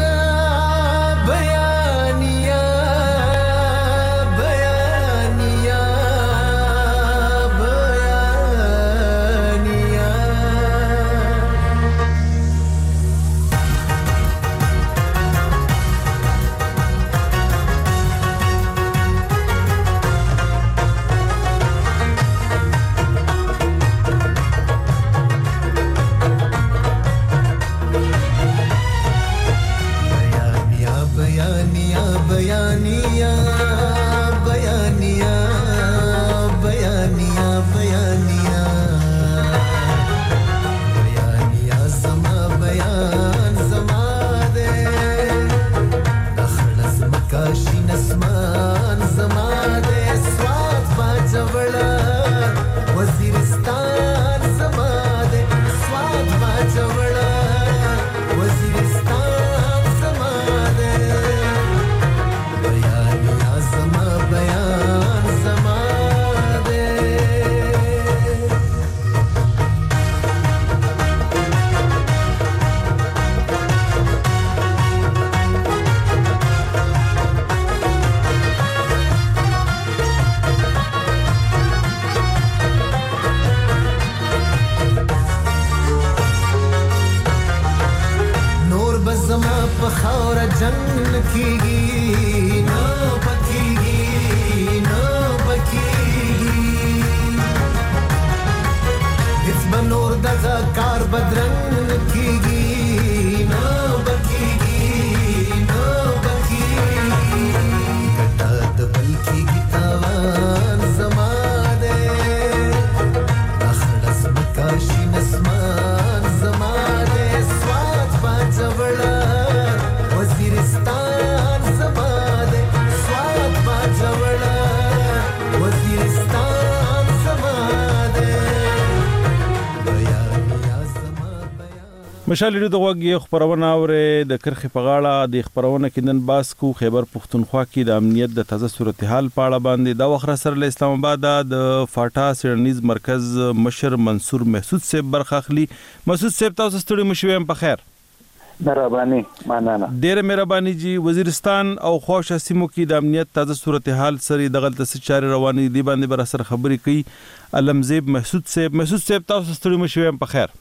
مشال ریډیو د غوږی خبرونه اوره د کرخې په غاړه د خبرونه کې نن باس کو خیبر پختونخوا کې د امنیت د تازه صورتحال په اړه باندې دا وخت سره له اسلام آباد د فاټا سیرنیز مرکز مشر منصور محسود صاحب برخه اخلي. مسعود صاحب تاسو ستړي مشویم په خیر. مهرباني مننه. ډېر مهرباني جی. وزیرستان او خوښ سیمو کې د امنیت تازه صورتحال سره د غلطه چارې روانې دي باندې بر اثر خبرې کوي علمزیب محسود صاحب. محسود صاحب تاسو ستړي مشویم په خیر.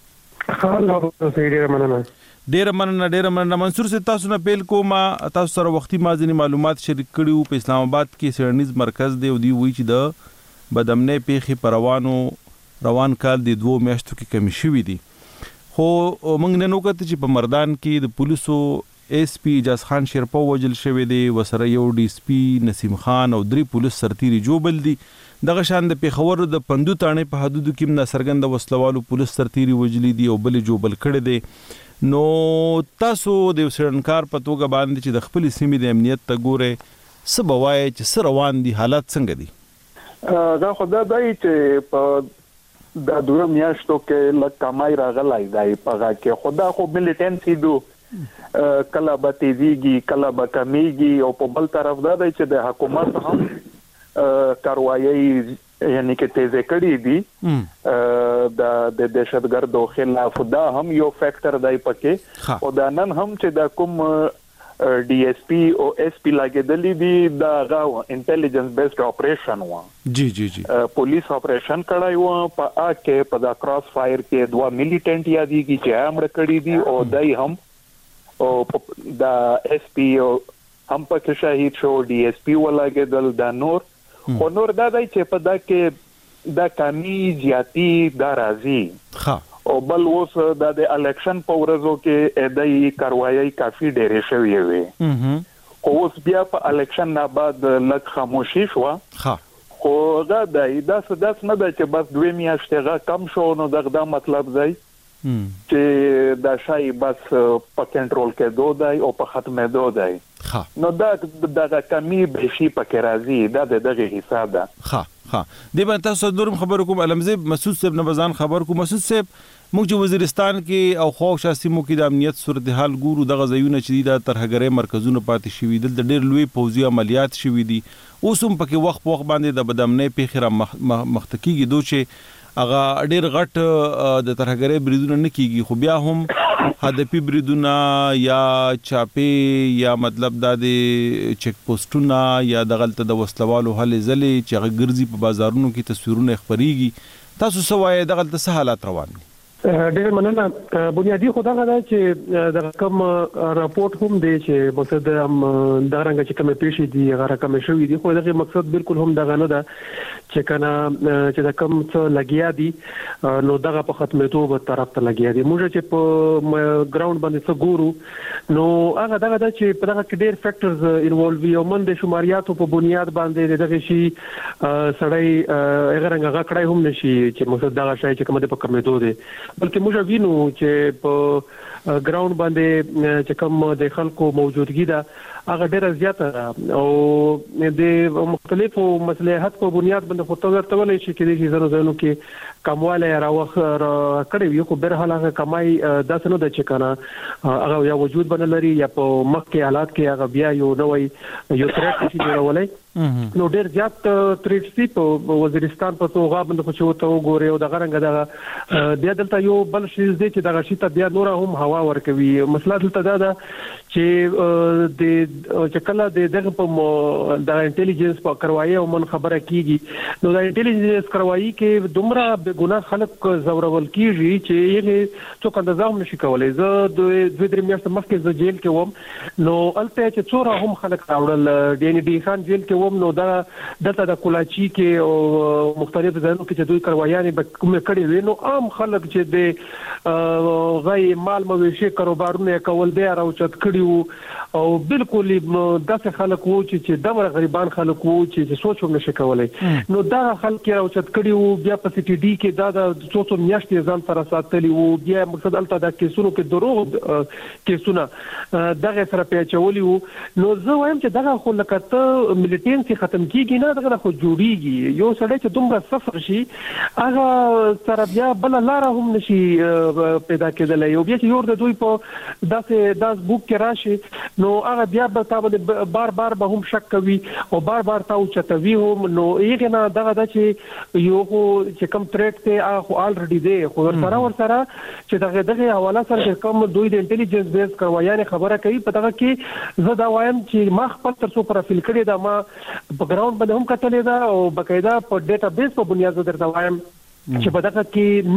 ډېر مننه. منصور صاحب تاسو نه پیل کوم. تاسو سره وختي مازنی معلومات شریک کړیو په اسلام آباد کې سیرنیز مرکز دی او دی وی چې د بدامنې پیخي روان کال د 2 میاشتو کې کمی شوې دي خو موږ نه نوکته چې په مردان کې د پولیسو ایس پی اجاز خان شیرپو وجل شوی دی وسره یو ډي اس پی نسیم خان او 3 پولیس سرتیري جوبل دي دغه شان د پیښور د پندو تانه په حدودو کې نه سرګند وسلوالو پولیس سرتیري وجلی دي او بل جوبل کړي دي نو تاسو د سرنکار په توګه باندې چې د خپل سیمې د امنیت ته ګوره سبوای چې سر روان دي حالات څنګه دي دا خدای دای چې په د دوه میاشتو کې لکه کمای راغلای دی په کې خدا خو ملیټنسي دو کله به تیزیږي کله به کمیږي او په بل طرف دا دی چې د حکومت هم کاروایی یعنی کې تیزه کړي دي د دهشتګردو خلاف دا هم یو فیکٹر دی پکې او دا نن هم چې دا کوم D S P او اس پی لاګېدلې دي دا غو انټيليجنس بیسډ اپریشن و جی پولیس اپریشن کړای و په اکه په دا کراس فایر کې 2 میلیټنټ یادېږي چې امر کړی دي او دای هم او دا اس پی هم پکې شهید شو D S P ولاګېدل دا نور دا دای چې په دا کې دا کمی زیاتی دا راځي او بل اوس د الیکشن په ورځو کې دای کاروایی کافي ډېرې شوې وي خو اوس بیا په الیکشن نه بعد لږ خاموشي شو خو دا داس نه ده چې بس 2 میاشتې کم شو نو دا مطلب دی چې دا شای بس په کنټرول کې دوی او په ختمه دوی نو دا کمی به شي پکې راځي دا دغه حساب ده ها د باندې تاسو نورم خبر کوم علمزه مسعود صاحب نبزان خبر کوم مسعود صاحب موږ وزیرستان کې او خو شاسمو کې د امنیت صورتحال ګورو د غزيونه چې د ترهګرۍ مرکزونو پاتې شوي د ډېر لوی پوځي عملیات شوي دي اوس هم پکې وخت باندې د بدامنۍ پیخره مختکیږي دوی هغه ډېر غټ د ترهګرۍ بریدونه نه کیږي خو بیا هم هدفي بریدونه یا چاپی یا مطلب د چک پوسټونه یا د غلطه د وسلوالو هلې ځلې چې هغه ګرځي په بازارونو کې تصویرونه خبريږي تاسو سوای د غلطه څه حالات روان دي ډېر مننه بنیادی خدا غدا چې د کوم راپورټ هم دی چې مقصد د رنګ چې کوم پیښې دي هغه رقم شوی دي خو دغه مقصد بالکل هم دغه نه ده چې کنه چې د کوم څه لګیا دي نو دغه په ختمېدو به طرف ته لګیا دي موږ چې په ګراوند باندې څه ګورو نو هغه دغه چې په دغه کې ډېر فیکټرز انوالو وي او من د شماریاتو په بنیاد باندې دغه شي سړی هغه رنګ هغه کړای هم نشي چې مقصد دغه شای چې کوم د په کمېدو دي بلکې موږ وینو چې په ګراوند باندې چې کوم د خلکو موجودګي ده هغه ډېر زیاته او د مختلفو مصلحت په بنیاد باندې خو ته ورته شي کې د زنو کې کمواله راوخ کړي یو خو بهر حال هغه کمای داسې نه د چې کنه هغه یا وجود باندې لري یا په مخکې حالات کې هغه بیا یو نوې یو ترټ شي جوړولای نو ډېر زیات تریټ سي په وزیرستان په توګه باندې خو چې وته وګوري او د غرنګ دغه بیا دلته یو بل شي دې چې دغه شي ته بیا نور هم هوا ورکوي مسله دلته دا چې د چکله دغه په د انټيليجنس په کروایي او من خبره کیږي نو د انټيليجنس کروایي کې دومره ګناه خلک زورول کیږي چې یې څوک اندازه هم نشي کولای زه د دوه درې میاشتې مخکې ز جیل کې وم نو البته چې څوره هم خلک راوړل ډي ان ډي خان جیل کې وم نو دا دلته د کولاچی کې او مختلف ځایونو کې چې دوی کروایانې به کوم کړي وي نو عام خلک چې د غي مال مویشي کاروبارونه کول دی راوچت کړي او بالکل داسې خلک وو چې دغه غریبان خلک وو چې سوچ هم نشي کولای نو دا خلک راوچت کړي وو بیا په سي ټي ډي کې دا د 200 میاشتې ځان سره ساتلی وو بیا مقصد الته د کیسونو کې دروغ کیسونه دغه سره پیچولي وو نو زه وایم چې دغه خو لکه ته مليټنسي ختم کیږي نه دغه خو جوړیږي یو سړی چې دومره سفر شي هغه سره بیا بل لار هم نشي پیدا کېدلی یو بیا چې یو د دوی په داس بوک کې راشي نو هغه بیا به تاسو بار بار به هم شک کوي او بار بار تاسو چتوي هم نو یې نه دغه چې یو چې کوم تریټ ته هغه الریډي دی خو ورسره چې دغه حواله سره کوم دوی د انټيليجنس بیس کروایانه خبره کوي په دغه کې زه دا وایم چې ما خپل ترڅو پروفایل کړی دا ما په ګراوند باندې هم کتلې دا او بقاعده په ډیټا بیس په بنیاد درته وایم چې په دغه کې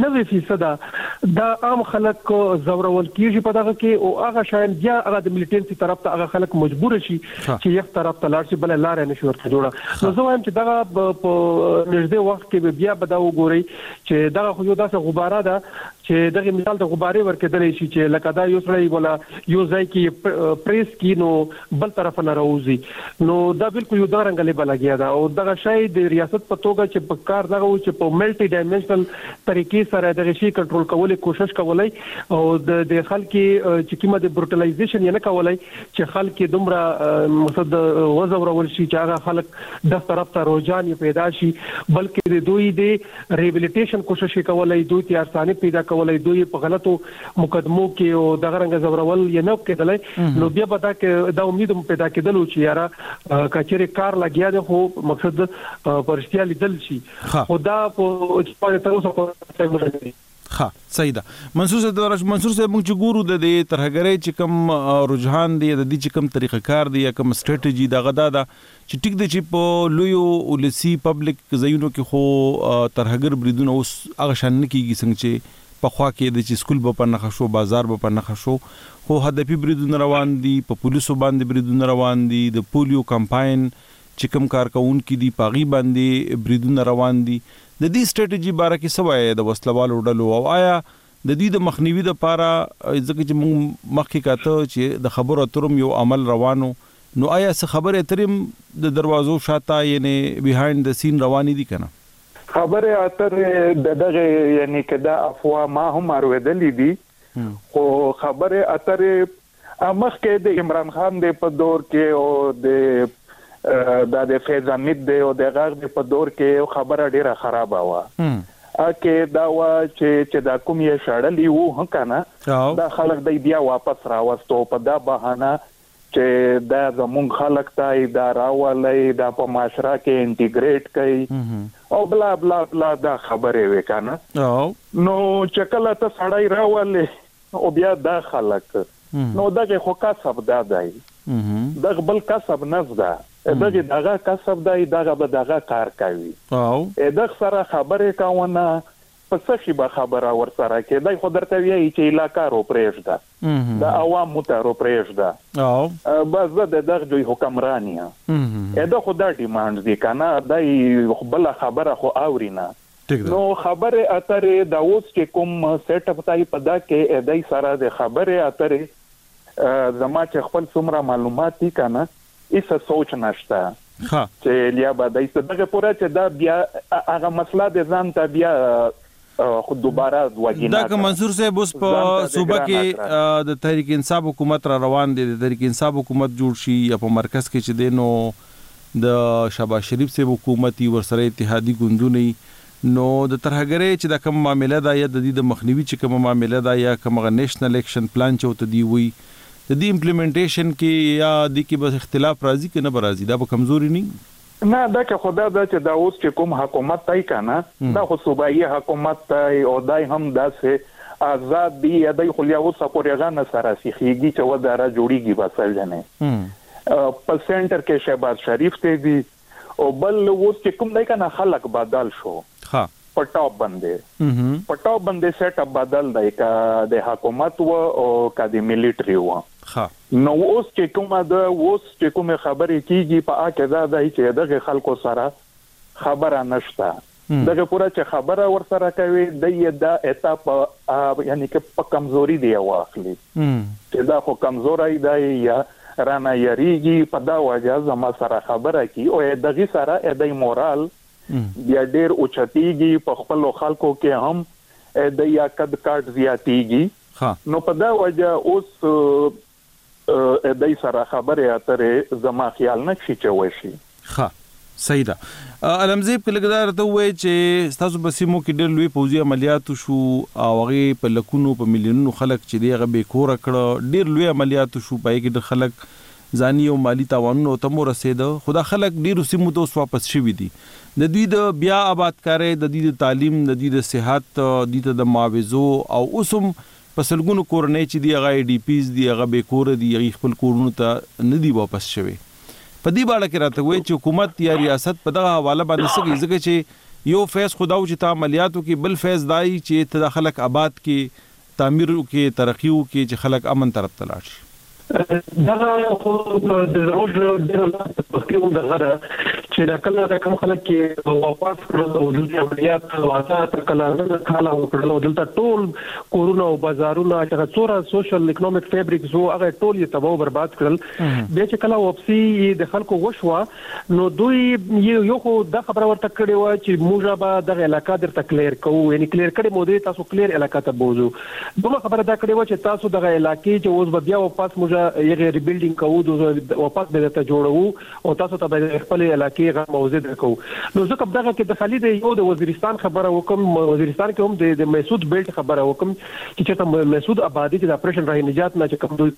90% د عام خلک زورول کیږي په دغه کې او هغه شاید بیا هغه د مليټنسي طرف ته هغه خلک مجبور شي چې یو طرف ته لاړ شي بل لار نه شي ورته جوړه نو زه وایم چې دغه په نږدې وخت کې بیا به دا وګوري چې دغه خو یو داسې غباره ده چې دغه مثال د غبارې ورکېدلې شي چې لکه دا یو سړی ولا یو ځای کې پریس کې نو بل طرف نه راوځي نو دا بالکل یو درنګلې بلګیا ده او دغه شی د ریاست په توګه چې په کار دغه و چې په ملټي ډایمنشنل طریقې سره دغه شی کنټرول کولای کوشش کولای او د خلکو چې کیمه د بروټلایزیشن یې نه کولای چې خلک دومره مقصد وزورول شي چې هغه خلک د طرف ته روجان پیدا شي بلکې د دوی د ریهابلیټیشن کوشش کولای دوی ته ارسانه پیدا کولای دوی په غلطو مقدمو کې او دغه رنګ زورول یې نه کېدلای نو بیا به دا امید پیدا کېدل چې یاره کچېره کار لګیا دی خو مقصد پرشتیا لیدل شي خدا په تاسو په ها صحیح ده منصور صاحب موږ چې ګورو د ترهګرۍ چې کوم رجحان دی د دې چې کوم طریقه کار دی یا کوم سټریټجی دا غدا ده چې ټیک دی چې په لویو ولسی پبلک ځایونو کې خو ترهګر بریدونه اوس هغه شان نه کیږي څنګه چې په خوا کې د سکول په پنه شو بازار په پنه شو خو هدفي بریدونه روان دي په پولیسو باندې بریدونه روان دي د پولیو کمپاین چې کوم کارکونکو دي پاغي باندې بریدونه روان دي د دې سټریټجی باره کې سوای د وسلوالو ډلو او آیا د دې د مخنیوي لپاره ځکه چې موږ مخکې کاته چې د خبرو اترم یو عمل روانو نو آیا څه خبره اترم د دروازو شاته یعنی بیهایند د سین رواني دي کنه خبره اتر دغه یعنی کدا افوا ما هم اورېدلې دي خو خبره اتر مخکې د عمران خان د په دور کې او د د فیض حمید دی او د غاغ په دور کې خبره ډیره خراب و اکه دا وا چې دا کوم یې شړلې وو هکانه دا خلک د بیا واپس راوستو په دا بهانه چې دا زمونږ خلک ته دا راولې دا په معاشره کې انټیګریټ کوي او بلا بلا بلا دا خبره وکانه نو چې کله ته سړی راولې او بیا دا خلک نو دغه خو کسب دی دغه بل کسب نه دغه کسب دی دغه به دغه کار کوي دغه سره خبره کاونه پس شي به خبره ور سره کې دای خو درته وی چې علاقہ رو پرېږده د عوام ته رو پرېږده بس دغه دوی حکمرانیا دا خو دا ډیماند دي کنه دای بل خبره خو اورینه نو خبره اترې دا اوس چې کوم سیټ اپ تای پدا کې دای سره د خبره اترې زما چې خپل څومره معلومات دي کنه ایسه سوچ نشته چې لیا بدای څه دغه پوره چې دا بیا هغه مسله د ځان ته بیا خود دوباره وګینه دا که منصور صاحب اوس په صوبه کې د تحریک انصاف حکومت را روان دي د تحریک انصاف حکومت جوړ شي یا په مرکز کې چې دینو د شهباز شریف صاحب حکومتي ورسره اتحادي ګوندونه نو د ترهګرې چې د کوم معاملې دا یا د دې د مخنیوي چې کوم معاملې دا یا کوم نېشنل اکشن پلان چوت دی وي د دې امپلیمنټیشن کې یا د کې بس اختلاف راځي کې نه راځي دا به کمزوري نه دا که خدا دا چې دا اوس چې کوم حکومت تای کنه دا خو صوبایي حکومت تای او دای هم داسې آزاد دی دای خو له اوسه پورې غانه سره سیخيږي چې وداره جوړیږي بسل جنې په سنټر کې شهباز شریف ته دی او بل اوس چې کوم دای کنه خلک بدل شو پټاپ باندې سیټ اپ بدل دی کا د حکومت او کا د ملټری و نو اوس چې کومه خبرې کیږي په اکه دا دی چې دغه خلکو سره خبره نشته دغه پورا چې خبره ور سره کوي د اتاپ یعنی کې په کمزوري دی واخلي چې دا خو کمزوري دی یا رانا یریږي په دا وجه زما سره خبره کی او دغه سره د مورال بیا ډیر اوچتیږي په خپل خلکو کې هم د یا کد کارت زیاتیږي نو په دا وجه اوس دای سره خبره اترې زما خیال نه شي چې وشي صحیح ده علمزیب کلګدار ته وای چې تاسو بسیمو کې ډېر لوی پوځي عملیات شو او هغه په لکونو په میلیونونو خلک چې دی هغه به کور کړ ډېر لوی عملیات شو پای کې د خلک ځاني او مالی تاوانونو ته مو رسیدو خدا خلک ډېر سیمو ته واپس شوي دي د دوی د بیا آبادکاري د دوی د تعلیم د دوی د صحت د دوی د معاوضو او اوسم پسلګونو کورنۍ چې دی هغه ډي پیز دی هغه به کور دی هغه خپل کورونو ته نه دی واپس شوي په دې باندې کې راته وای چې حکومت یا ریاست په دغه حواله باندې سګي ځکه چې یو فیض خداو چې تا عملیاتو کې بل فیض دای چې ته خلک آباد کې تعمیر کې ترقی کې چې خلک امن طرف ته لاړ شي دا خو د روز ډېر په کوم دغه چې دا کله د کوم خلک کې واپس کړل او د عملیات واسطه کله نه کاله وکړل دلته ټول کورونه او بازارونه چې څوره سوشل اکونومیک فیبریک زو هغه ټول یې تباہ برباد کړل به چې کله واپسی د خلکو وشوه نو دوی یو خو د خبره ورته کړی و چې موږ به د علاقې درته کلیر کوو یعنی کلیر کړي مو دې تاسو کلیر علاقې ته بوزو دوه خبره دا کړی و چې تاسو د علاقې چې اوس بیا واپس موږ یې ریبیلډینګ کوو واپس به ته جوړو او تاسو ته به خپل علاقې غو موجود راکو نو ځکه دغه کې د خالد یو د وزیرستان خبره وکم وزیرستان کې هم د مسعود بیلټ خبره وکم چې ته مسعود آبادی د اپریشن راه نجات نه چې کوم دوی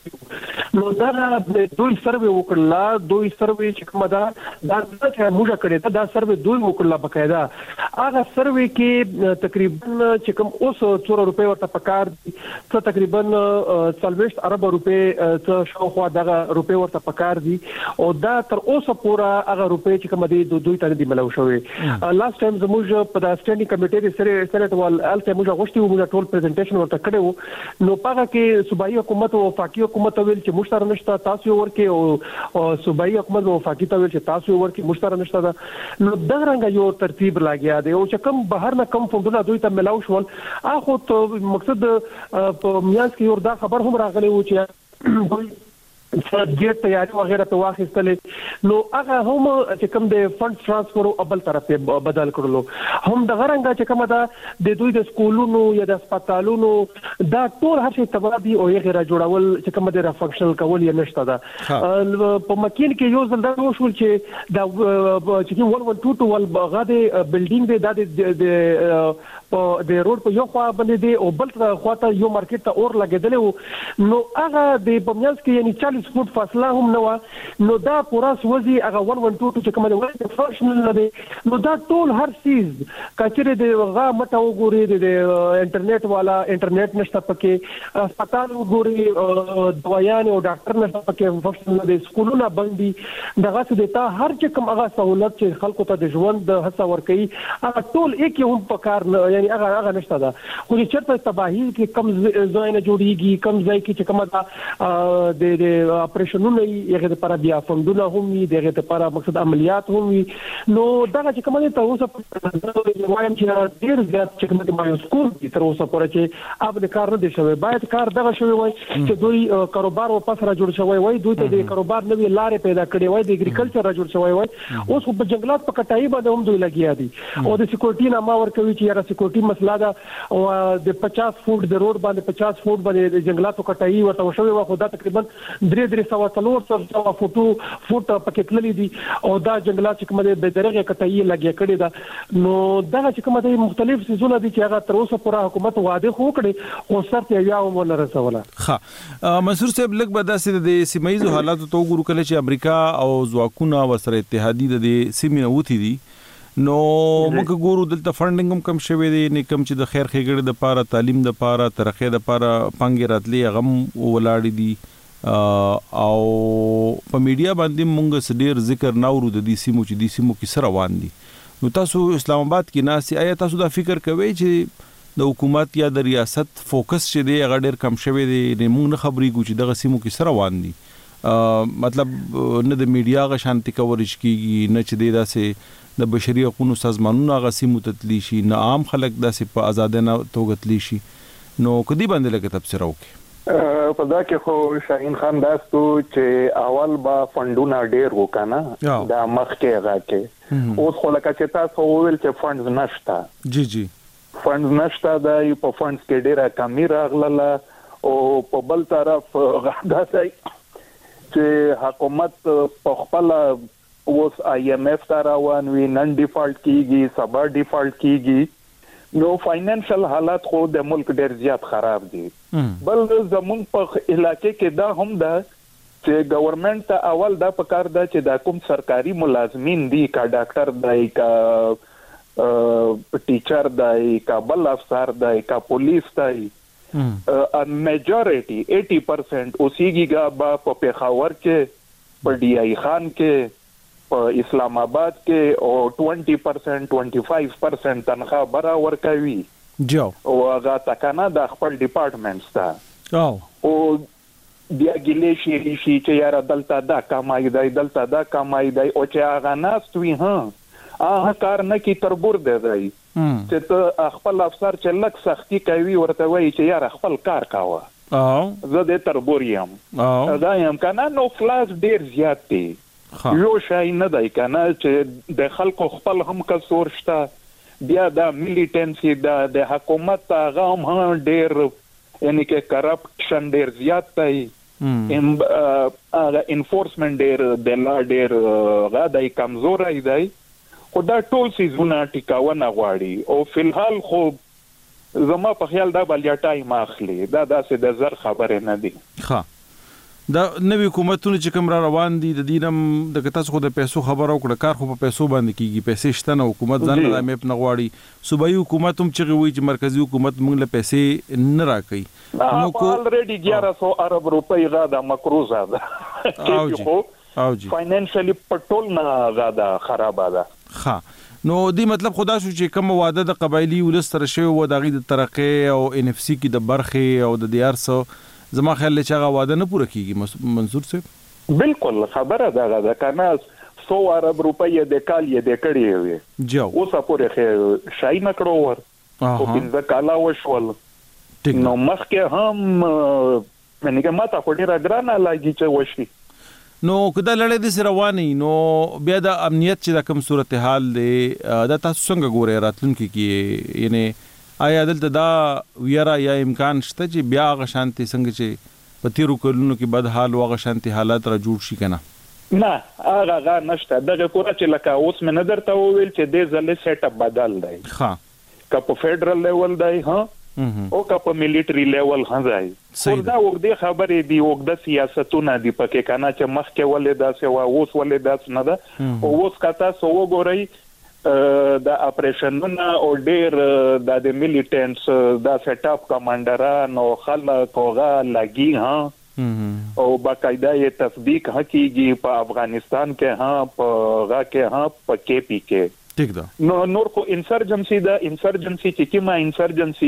په نو دا دوی سروې وکړه دوی سروې چې کومه دا چې موږ کړی دا سروې دوی وکړه بقاعده هغه سروې کې تقریبا چې کوم اوس 4 روپے ورته پکار څه تقریبا 40 ارب روپے څه شاوخوا دغه روپے ورته پکار دي او دا تر اوسه پورا هغه روپے چې کوم دي دوی ته دي ملو شوی لاست ټایم زموږ په د سټینډینګ کمیټې سره سېنات وال الته موږ غوښتي موږ ټول پریزنټیشن ورته کړو نو پاګه کې صوبایي حکومت او وفاقي حکومت ویل چې مشتر نشته تاسو ورکه او صوبایي حکومت او وفاقي ته ویل چې تاسو ورکه مشتر نشته نو دغه رنګ یو ترتیب لاګیا دی او چې کوم بهر نه کم فوندونه دوی ته ملو شول اخو ته مقصد په میاس کې وردا خبر هم راغلی و چې ګیټ تیاری وغیرہ په واخیستلې نو هغه هم چې کوم د فند ترانسفر او بل طرف ته بدل کړلو هم د غرنګ چې کومه ده د دوی د سکولونو یا د هسپتالونو دا ټول هر شي تبادی او یې غیر جوړول چې کومه د فنکشنل کول یې نشته ده په مکین کې یو ځل دا وشول چې دا چې 112 ول غاده بلډینګ د د روډ په یو خوا باندې دی او بل خواته یو مارکیټ ته اور لګیدل نو هغه د بمیانس کې یعنی 40 فوټ فاصله هم نو نو دا پورا سوځي هغه 112 چې کومه د فنکشنل نه دی نو دا ټول هر چیز کچره د غا مټه وګوري د انټرنیټ والا انټرنیټ نشته پکې هسپتال وګوري دوايان او ډاکټر نشته پکې فنکشنل نه دی سکولونه بندي دغه څه دیتا هر چې کوم هغه سہولت چې خلکو ته د ژوند د هڅه ورکړي هغه ټول یک هم پکار یعنی هغه نشته دا خو چې چرته تباہی کې کم ځای نه جوړیږي کم ځای کې چې کومه دا د اپریشنونه یې لپاره بیا فندونه هم وي دغه لپاره مقصد عملیات هم وي نو دا چې کومه ته اوسه وایم چې ډیر زیات چې کومه ما سکول کې تر اوسه پورې چې اب د کار نه دی شوی باید کار دغه شوی وای چې دوی کاروبار او پس را جوړ شوی وای دوی ته د کاروبار نوې لارې پیدا کړې وای د اګریکلچر را جوړ شوی وای اوس په جنگلات په کټای باندې هم دوی لګیا دي او د سکیورټي نه ما ورکوي چې یاره سکیورټي مسله ده او د 50 فوټ د روډ باندې 50 فوټ باندې د جنگلاتو کټای ورته شوی وای خو دا تقریبا 300 فوټ پکې تللی دي او دا جنگلات چې کومه د درغه کټای لګیا کړی دا نو دا چې کومه د مختلف سيزونه دي چې هغه تر اوسه پورې حکومت وعده خو کړی خو سرته یا ومول رسوله ها منصور صاحب لګ بداسه د سیمایي حالات تو ګورو کله چې امریکا او ځواکونه ورسره اتحادی د سیمې وتی دي نو موږ ګورو دلته فندینګ هم کم شوی دی نه کم چې د خیر خېګړې د پاره تعلیم د پاره ترقې د پاره پنګ راتلی غم ولاړ دي او په میډیا باندې موږ سډیر ذکر ناورو د دې سیمو چې د سیمو کې سره روان دي نو تاسو اسلام آباد کې ناسي آیا تاسو دا فکر کوئ چې د حکومت یا د ریاست فوکس چې دی هغه ډیر کم شوی دی نه موږ نه خبرې ګو چې دغه سیمو کې سره روان دي مطلب نه د میډیا غ شانتي کورج کیږي نه چې داسې د بشري حقوقو سازمانونو غسي متتلی شي نه عام خلک داسې په آزادانه توګه تلی شي نو کدی باندې لکه تفسیر وکي په دا کې خو شاهین خان داستو چې اول با فندونه ډیر وکنه دا مخکې راکې اوس خو لکه چې تاسو وویل چې فند نشته جی فند نشته دا په فند کې ډیره کمی راغله او په بل طرف غدا چې حکومت په خپل اوس IMF ته روان وي نن ډیفالت کیږي سبا ډیفالت کیږي نو فاینانشل حالات خو د ملک ډیر زیات خراب دي بل زمون په علاقې کې دا هم ده چې ګورنمنت ته اول دا پکار ده چې دا کوم سرکاري ملازمین دي کا ډاکټر دی کا ټیچر دی کا بل افسر دی کا پولیس دی میجورټي 80% اوسېږي با په پیښور کې په ډي آی خان کې په اسلام آباد کې او 20% 25% تنخواه برابر کوي جو او هغه تکنه د خپل ډپارټمنټس ته او بیا ګلې شي چې یاره دلته دا کمای دی دلته دا کمای دی او چې هغه ناستوي هغه کار نه کی تربور دی چې ته خپل افسر چې لک سختی کوي ورته وایي چې یاره خپل کار کاوه زه د تربور یم دا یم کنه نو فلاس ډیر زیات دی یو شای نه دی کنه چې د خلکو خپل هم کسور شته بیا دا میلیټنسي د حکومت هغه هم ډیر یعنی کې کرپشن ډیر زیات دی انفورسمنت ډیر د لا ډیر غاډای کمزورای دی خو دا ټول سيزونه ټیکاونه غواړي او فلحال خو زما په خیال دا بل ټایم اخلي دا داسې د زر خبره نه دي ها دا نوې حکومتونه چې کوم را روان دي د دینم د تاسو خو د پیسو خبرو کړه کار خو په پیسو باندې کیږي پیسې شته نه حکومت ځان له مېپ نه غواړي صوبایي حکومت هم چې وی چې مرکزی حکومت موږ له پیسې نه راکړي نو کو الریډي 1100 ارب روپۍ غاده مکروزه ده او جی فاینانشلی پټول نه غاده خراب ده ها نو دی مطلب خدا شو چې کوم واده د قبایلی ولستر شوی و د غي د ترقې او NFC کې د برخه او د دیار سو زما خیال له چاغه واده نه پوره کیږي منصور صاحب بالکل خبره ده کنه 100 ارب روپۍ د کال یې د کړی وي جو اوس پورې شای نه کړو ور او پنځه کالا وشول نو مخکې هم منګه ماته خو ډیره ګرانه لاګي چې وشي. نو کدا لړې د رواني نو بیا د امنیت چې د کوم صورتحال دی دا تاسو څنګه ګورئ راتلونکي کې یعنی آیا دلته دا ویرا یا امکان شته چې بیا غ شانتي څنګه چې په تیرو کلونو کې بد حال واغ شانتي حالات را جوړ شي کنه؟ نه هغه نشته دغه پورا چې لکه اوس مې نظر ته وویل چې د ځلې سیټ اپ بدل دی. ها که په فدرال لیول دی ها او که په ملټری لیول هځای دا وګړي خبرې دی وګړه سیاستونه دی پکې کنه چې مخکې ولې داسې وا اوس ولې داس نه ده او اوس کتا سو وګورئ د اپریشنونه او ډیر د ملیټنټس د سیټ اپ کمانډران او خلک اوغه لګي ها او باقاعده یې تطبیق حقيقي په افغانستان کې ها په غا کې ها په کې پی کې ٹھیک ده. نو نور کو انسرجنسی چې کیما انسرجنسی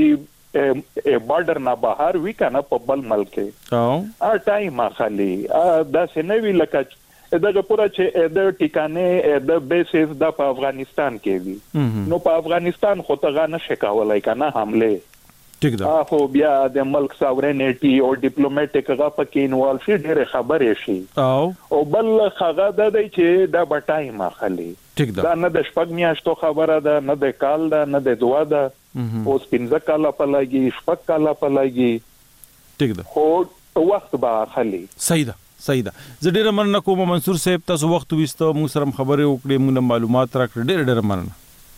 بارډر نه بهر وی کنه په بل ملک او ټایم اخلي دا سنوي لکه دا پورا چې د ټیکانه د بیسز د په افغانستان کې وی نو په افغانستان خو ته غا نشه کولای کنه حمله. ٹھیک ده. خو بیا د ملک ساورینټي او ډیپلوماټیک غا پکې انوالو شي ډېر خبرې شي او بل خغه د دې چې دا ټایم اخلي. ٹھیک ده. دا نه د شپږ میاشتو خبره ده نه د کال ده نه د دوا ده اوس 15 کاله په لګي شپږ کاله په لګي. ٹھیک ده. خو وخت به اخلي. صحیح ده. زه ډېر مننه کوم منصور صاحب تاسو وخت وستو موږ سره خبرې وکړې موږ معلومات راکړې ډېر مننه.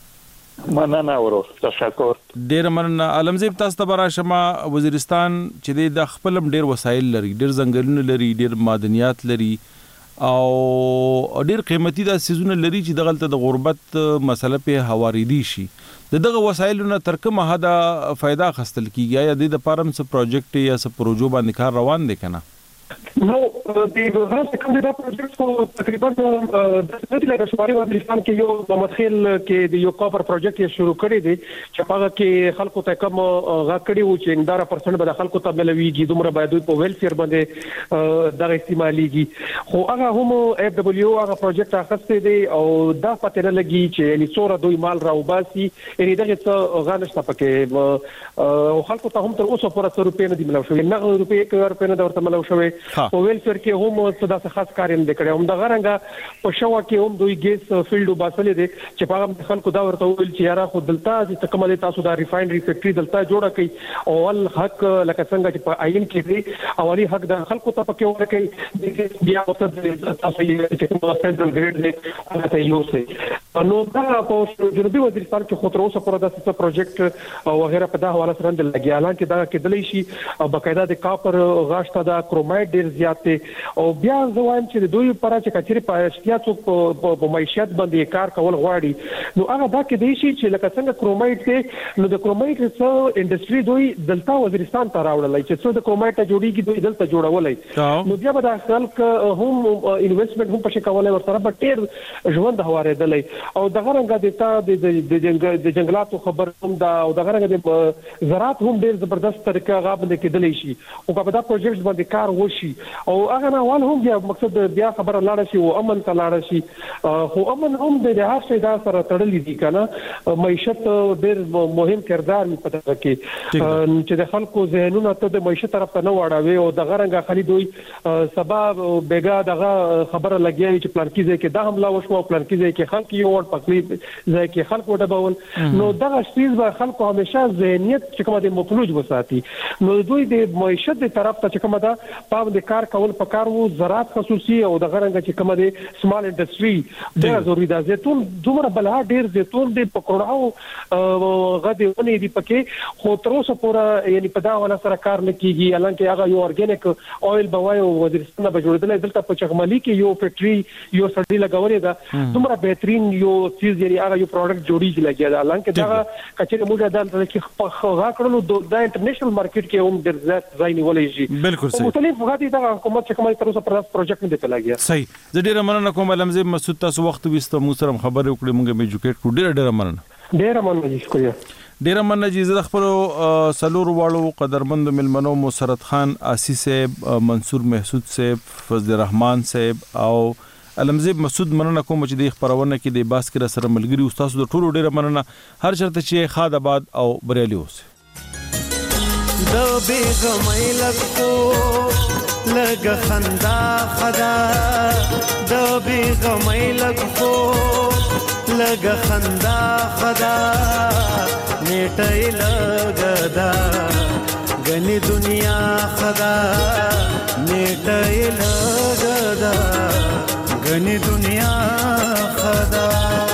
مننه ورو تشکر. ډېر مننه. عالمزیب تاسو ته براشما وزیرستان چې د خپل ډېر وسایل لري ډېر ځنګلونه لري ډېر معدنیات لري او ډېر قیمتي د سيزونه لري چې دغلت د غربت مسله په حواریدي شي دغه وسایلونو تر کومه حدا फायदा خستل کیږي یا د پارم څه پروجیکټ یا څه پروژو باندې کار روان دي کنه؟ نو د غاښ کوم دا پروجیکټ کو تقریبا د دې شمالي افغانستان کې یو د مدخل کې د یو کاپر پروجیکټ شروع کړی دی چې هغه کې خلکو ته کوم غا کړی و چې 11% به خلکو ته ملويږي دومره باید په ویلفیر باندې د استعماليږي خو هغه هم اف دبليو هغه پروجیکټ اخسته دی او دا پته نه لګي چې یعنی څوره دوی مال راوباسي یعنی دغه څه غا نشته پکې او خلکو ته هم تر اوسه پورې 100 روپیا نه دی ملو شوی نه روپیا 1 روپیا نه ورته ملو شوی په ویلفیر کې هم صدا څه خاص کار نه کړي هم د غرنګ په شوا کې هم دوی ګیس فیلډ وباسلې دي چې په هغه خلکو دا ورته ویل چې یاره خو دلته چې کومه تاسو دا ریفاینري فیکټری دلته جوړه کړي او ول حق لکه څنګه چې په عین کې دی اولی حق د خلکو ته پکې ورکړي بیا وخت تاسو یې چې کومه سنټرل ګریډ دی هغه ته یو سي نو دا په جنوبي وزیرستان کې خو تر اوسه پورې د څه پروجیکټ او وغیرہ په دا حواله سره لګي اعلان کې دا کېدلی شي او باقاعده د کاپر غاښ ته دا کرومایډ ډیر زیات او بیا زوایم چې دوی لپاره چې کچري په اشتیاق په معیشت باندې کار کول غواړي نو هغه دا کې دی چې لکه څنګه کرومایډ ته نو د کرومایډ څو انډستری دوی دلته وزیرستان ته راوړل چې څو د کرومایډ ته جوړیږي دوی دلته جوړولای نو بیا به د خلک هم انویسټمنټ هم پښه کولای ورسره به ډیر ژوند هوارېدلای او دغه رنګ د جنگلاتو خبر هم دا او دغه رنګ د زراعت هم ډیر زبردست طریقه غابند کېدلی شي او په دا پروجیکټ باندې کار وشي او هغه نه ول هم بیا مقصد بیا خبره لاړ شي او امن ته لاړ شي خو امن هم د هر څه دا سره تړلې دي کنه معیشت ډېر مهم کردار می پته کې چې د خلکو ذهنونه ته د معیشت طرف ته نه واړوي او د غرنګ خالي دوی سبا بیګا دغه خبره لګیږي چې پلان کې کې دا حمله وشو پلان کې کې خلک یو ور پکړي ځکه کې خلک وډبول نو دغه شیز به خلکو همیشه ذهنیت چې کومه د مفلوج وساتي نو دوی د معیشت د طرف ته چې کومه دا پام د کار کول پکار وو زراعت خصوصي او د غرنګ چې کومه د سمال انډستری ډېر ضروري ده زيتون دومره بلها ډېر زيتون د پکوړاو غدي ونی دی پکې خو تر اوسه پورې یعنی په دا ولا سره کار نه کیږي الانکه هغه یو اورګانیک اویل بوایو وزیرستان به جوړیدل دلته په چغمالي کې یو فیکټری یو سړی لګولې ده دومره بهترین یو چیز یعنی هغه یو پروډکټ جوړیږي لګیا ده الانکه دا کچې موږ دا کې خغا کړلو د انټرنیشنل مارکیټ کې هم ډېر زیات ځای نیولې شي بالکل صحیح مختلف غاټي دا حکومت چې کومه تر اوسه پر پروجیکټ نه دی لګیا صحیح زه ډیر مننه کوم علمزی مسعود تاسو وخت وستو مو سره خبرې وکړې موږ به ایجوکیټ کړو ډیر مننه شکریہ ډیر مننه جی زه خپل سلور واړو قدرمند ملمنو مسرت خان آسی صاحب منصور محسود صاحب فضل الرحمن صاحب او علمزی مسعود مننه کوم چې د خبرونه کې د باس کې سره ملګری استاد د ټولو ډیر مننه هر چرته چې خاد آباد او بریالي اوسه د بیغمې لکو لګ خندا خدا د بیغمې لګ خو لګ خندا خدا نیټه لګدا غني دنیا خدا نیټه لګدا غني دنیا خدا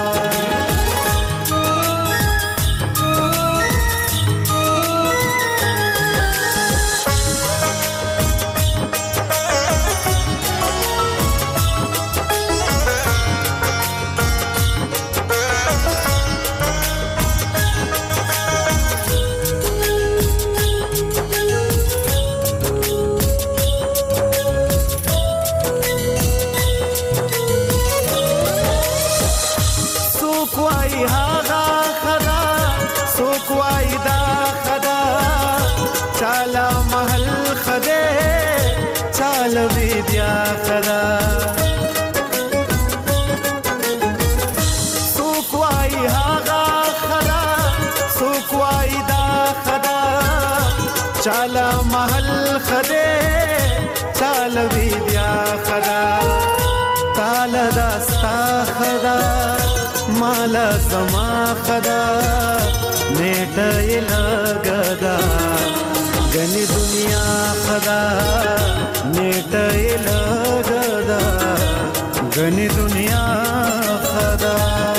چالا محل خدے چال ویدیا خدا تالا داستا خدا مالا زما خدا نیٹا لگدا گنی دنیا خدا نیٹا لگدا گنی دنیا خدا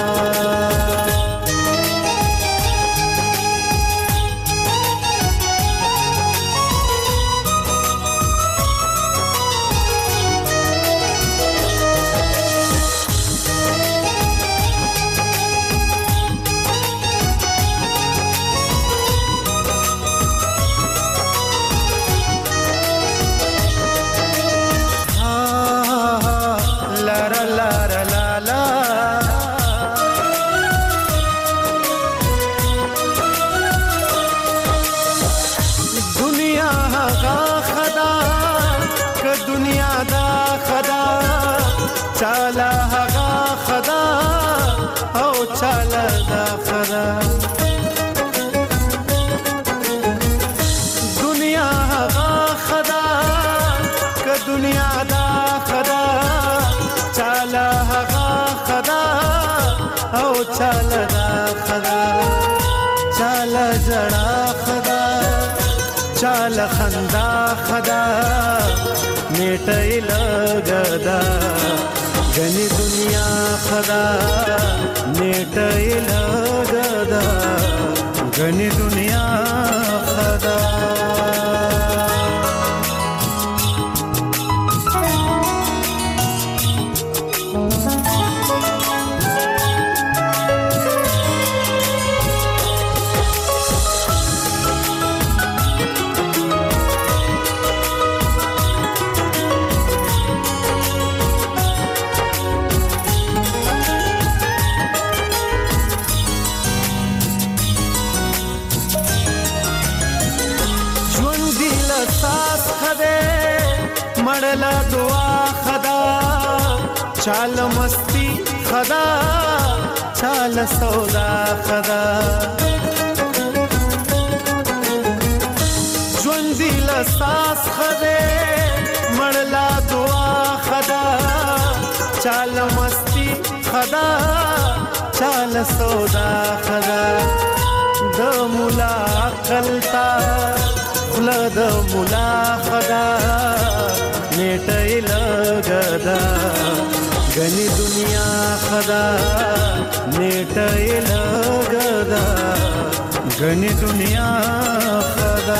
چالا هغه خدا او چالا دا خدا دنیا هغه خدا که دنیا دا خدا چالا هغه خدا او چالا دا خدا چالا جڑا خدا چالا خندا خدا نیټه لګدا غنی دنیا خدا نیټه لګدا غنی دنیا خدا مړلا دعا خدا چال مستی خدا چال سودا خدا ژوند دی لساس خدا مړلا دعا خدا چال مستی خدا چال سودا خدا د مولا عقلتا خلد مولا خدا نیټه لګدا غنی دنیا خدا نیټه لګدا غنی دنیا خدا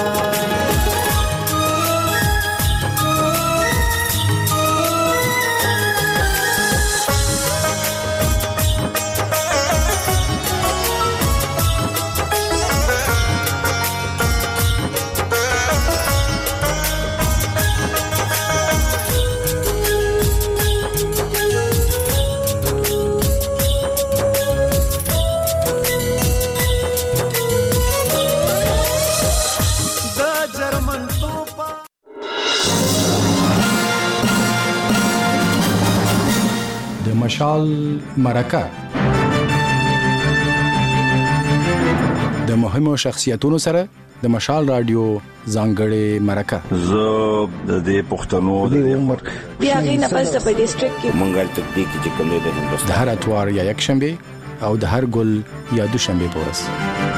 مشال مرکه د مهمو شخصیتونو سره د مشال رادیو ځانګړې مرکه زه د پښتنو د عمر بیا غینه پس په ډیسټریکټ کې مونږه تدبیق چې کوم د د هر اتوار یا یک شنبه او د هر ګل یا دوشنبه پورس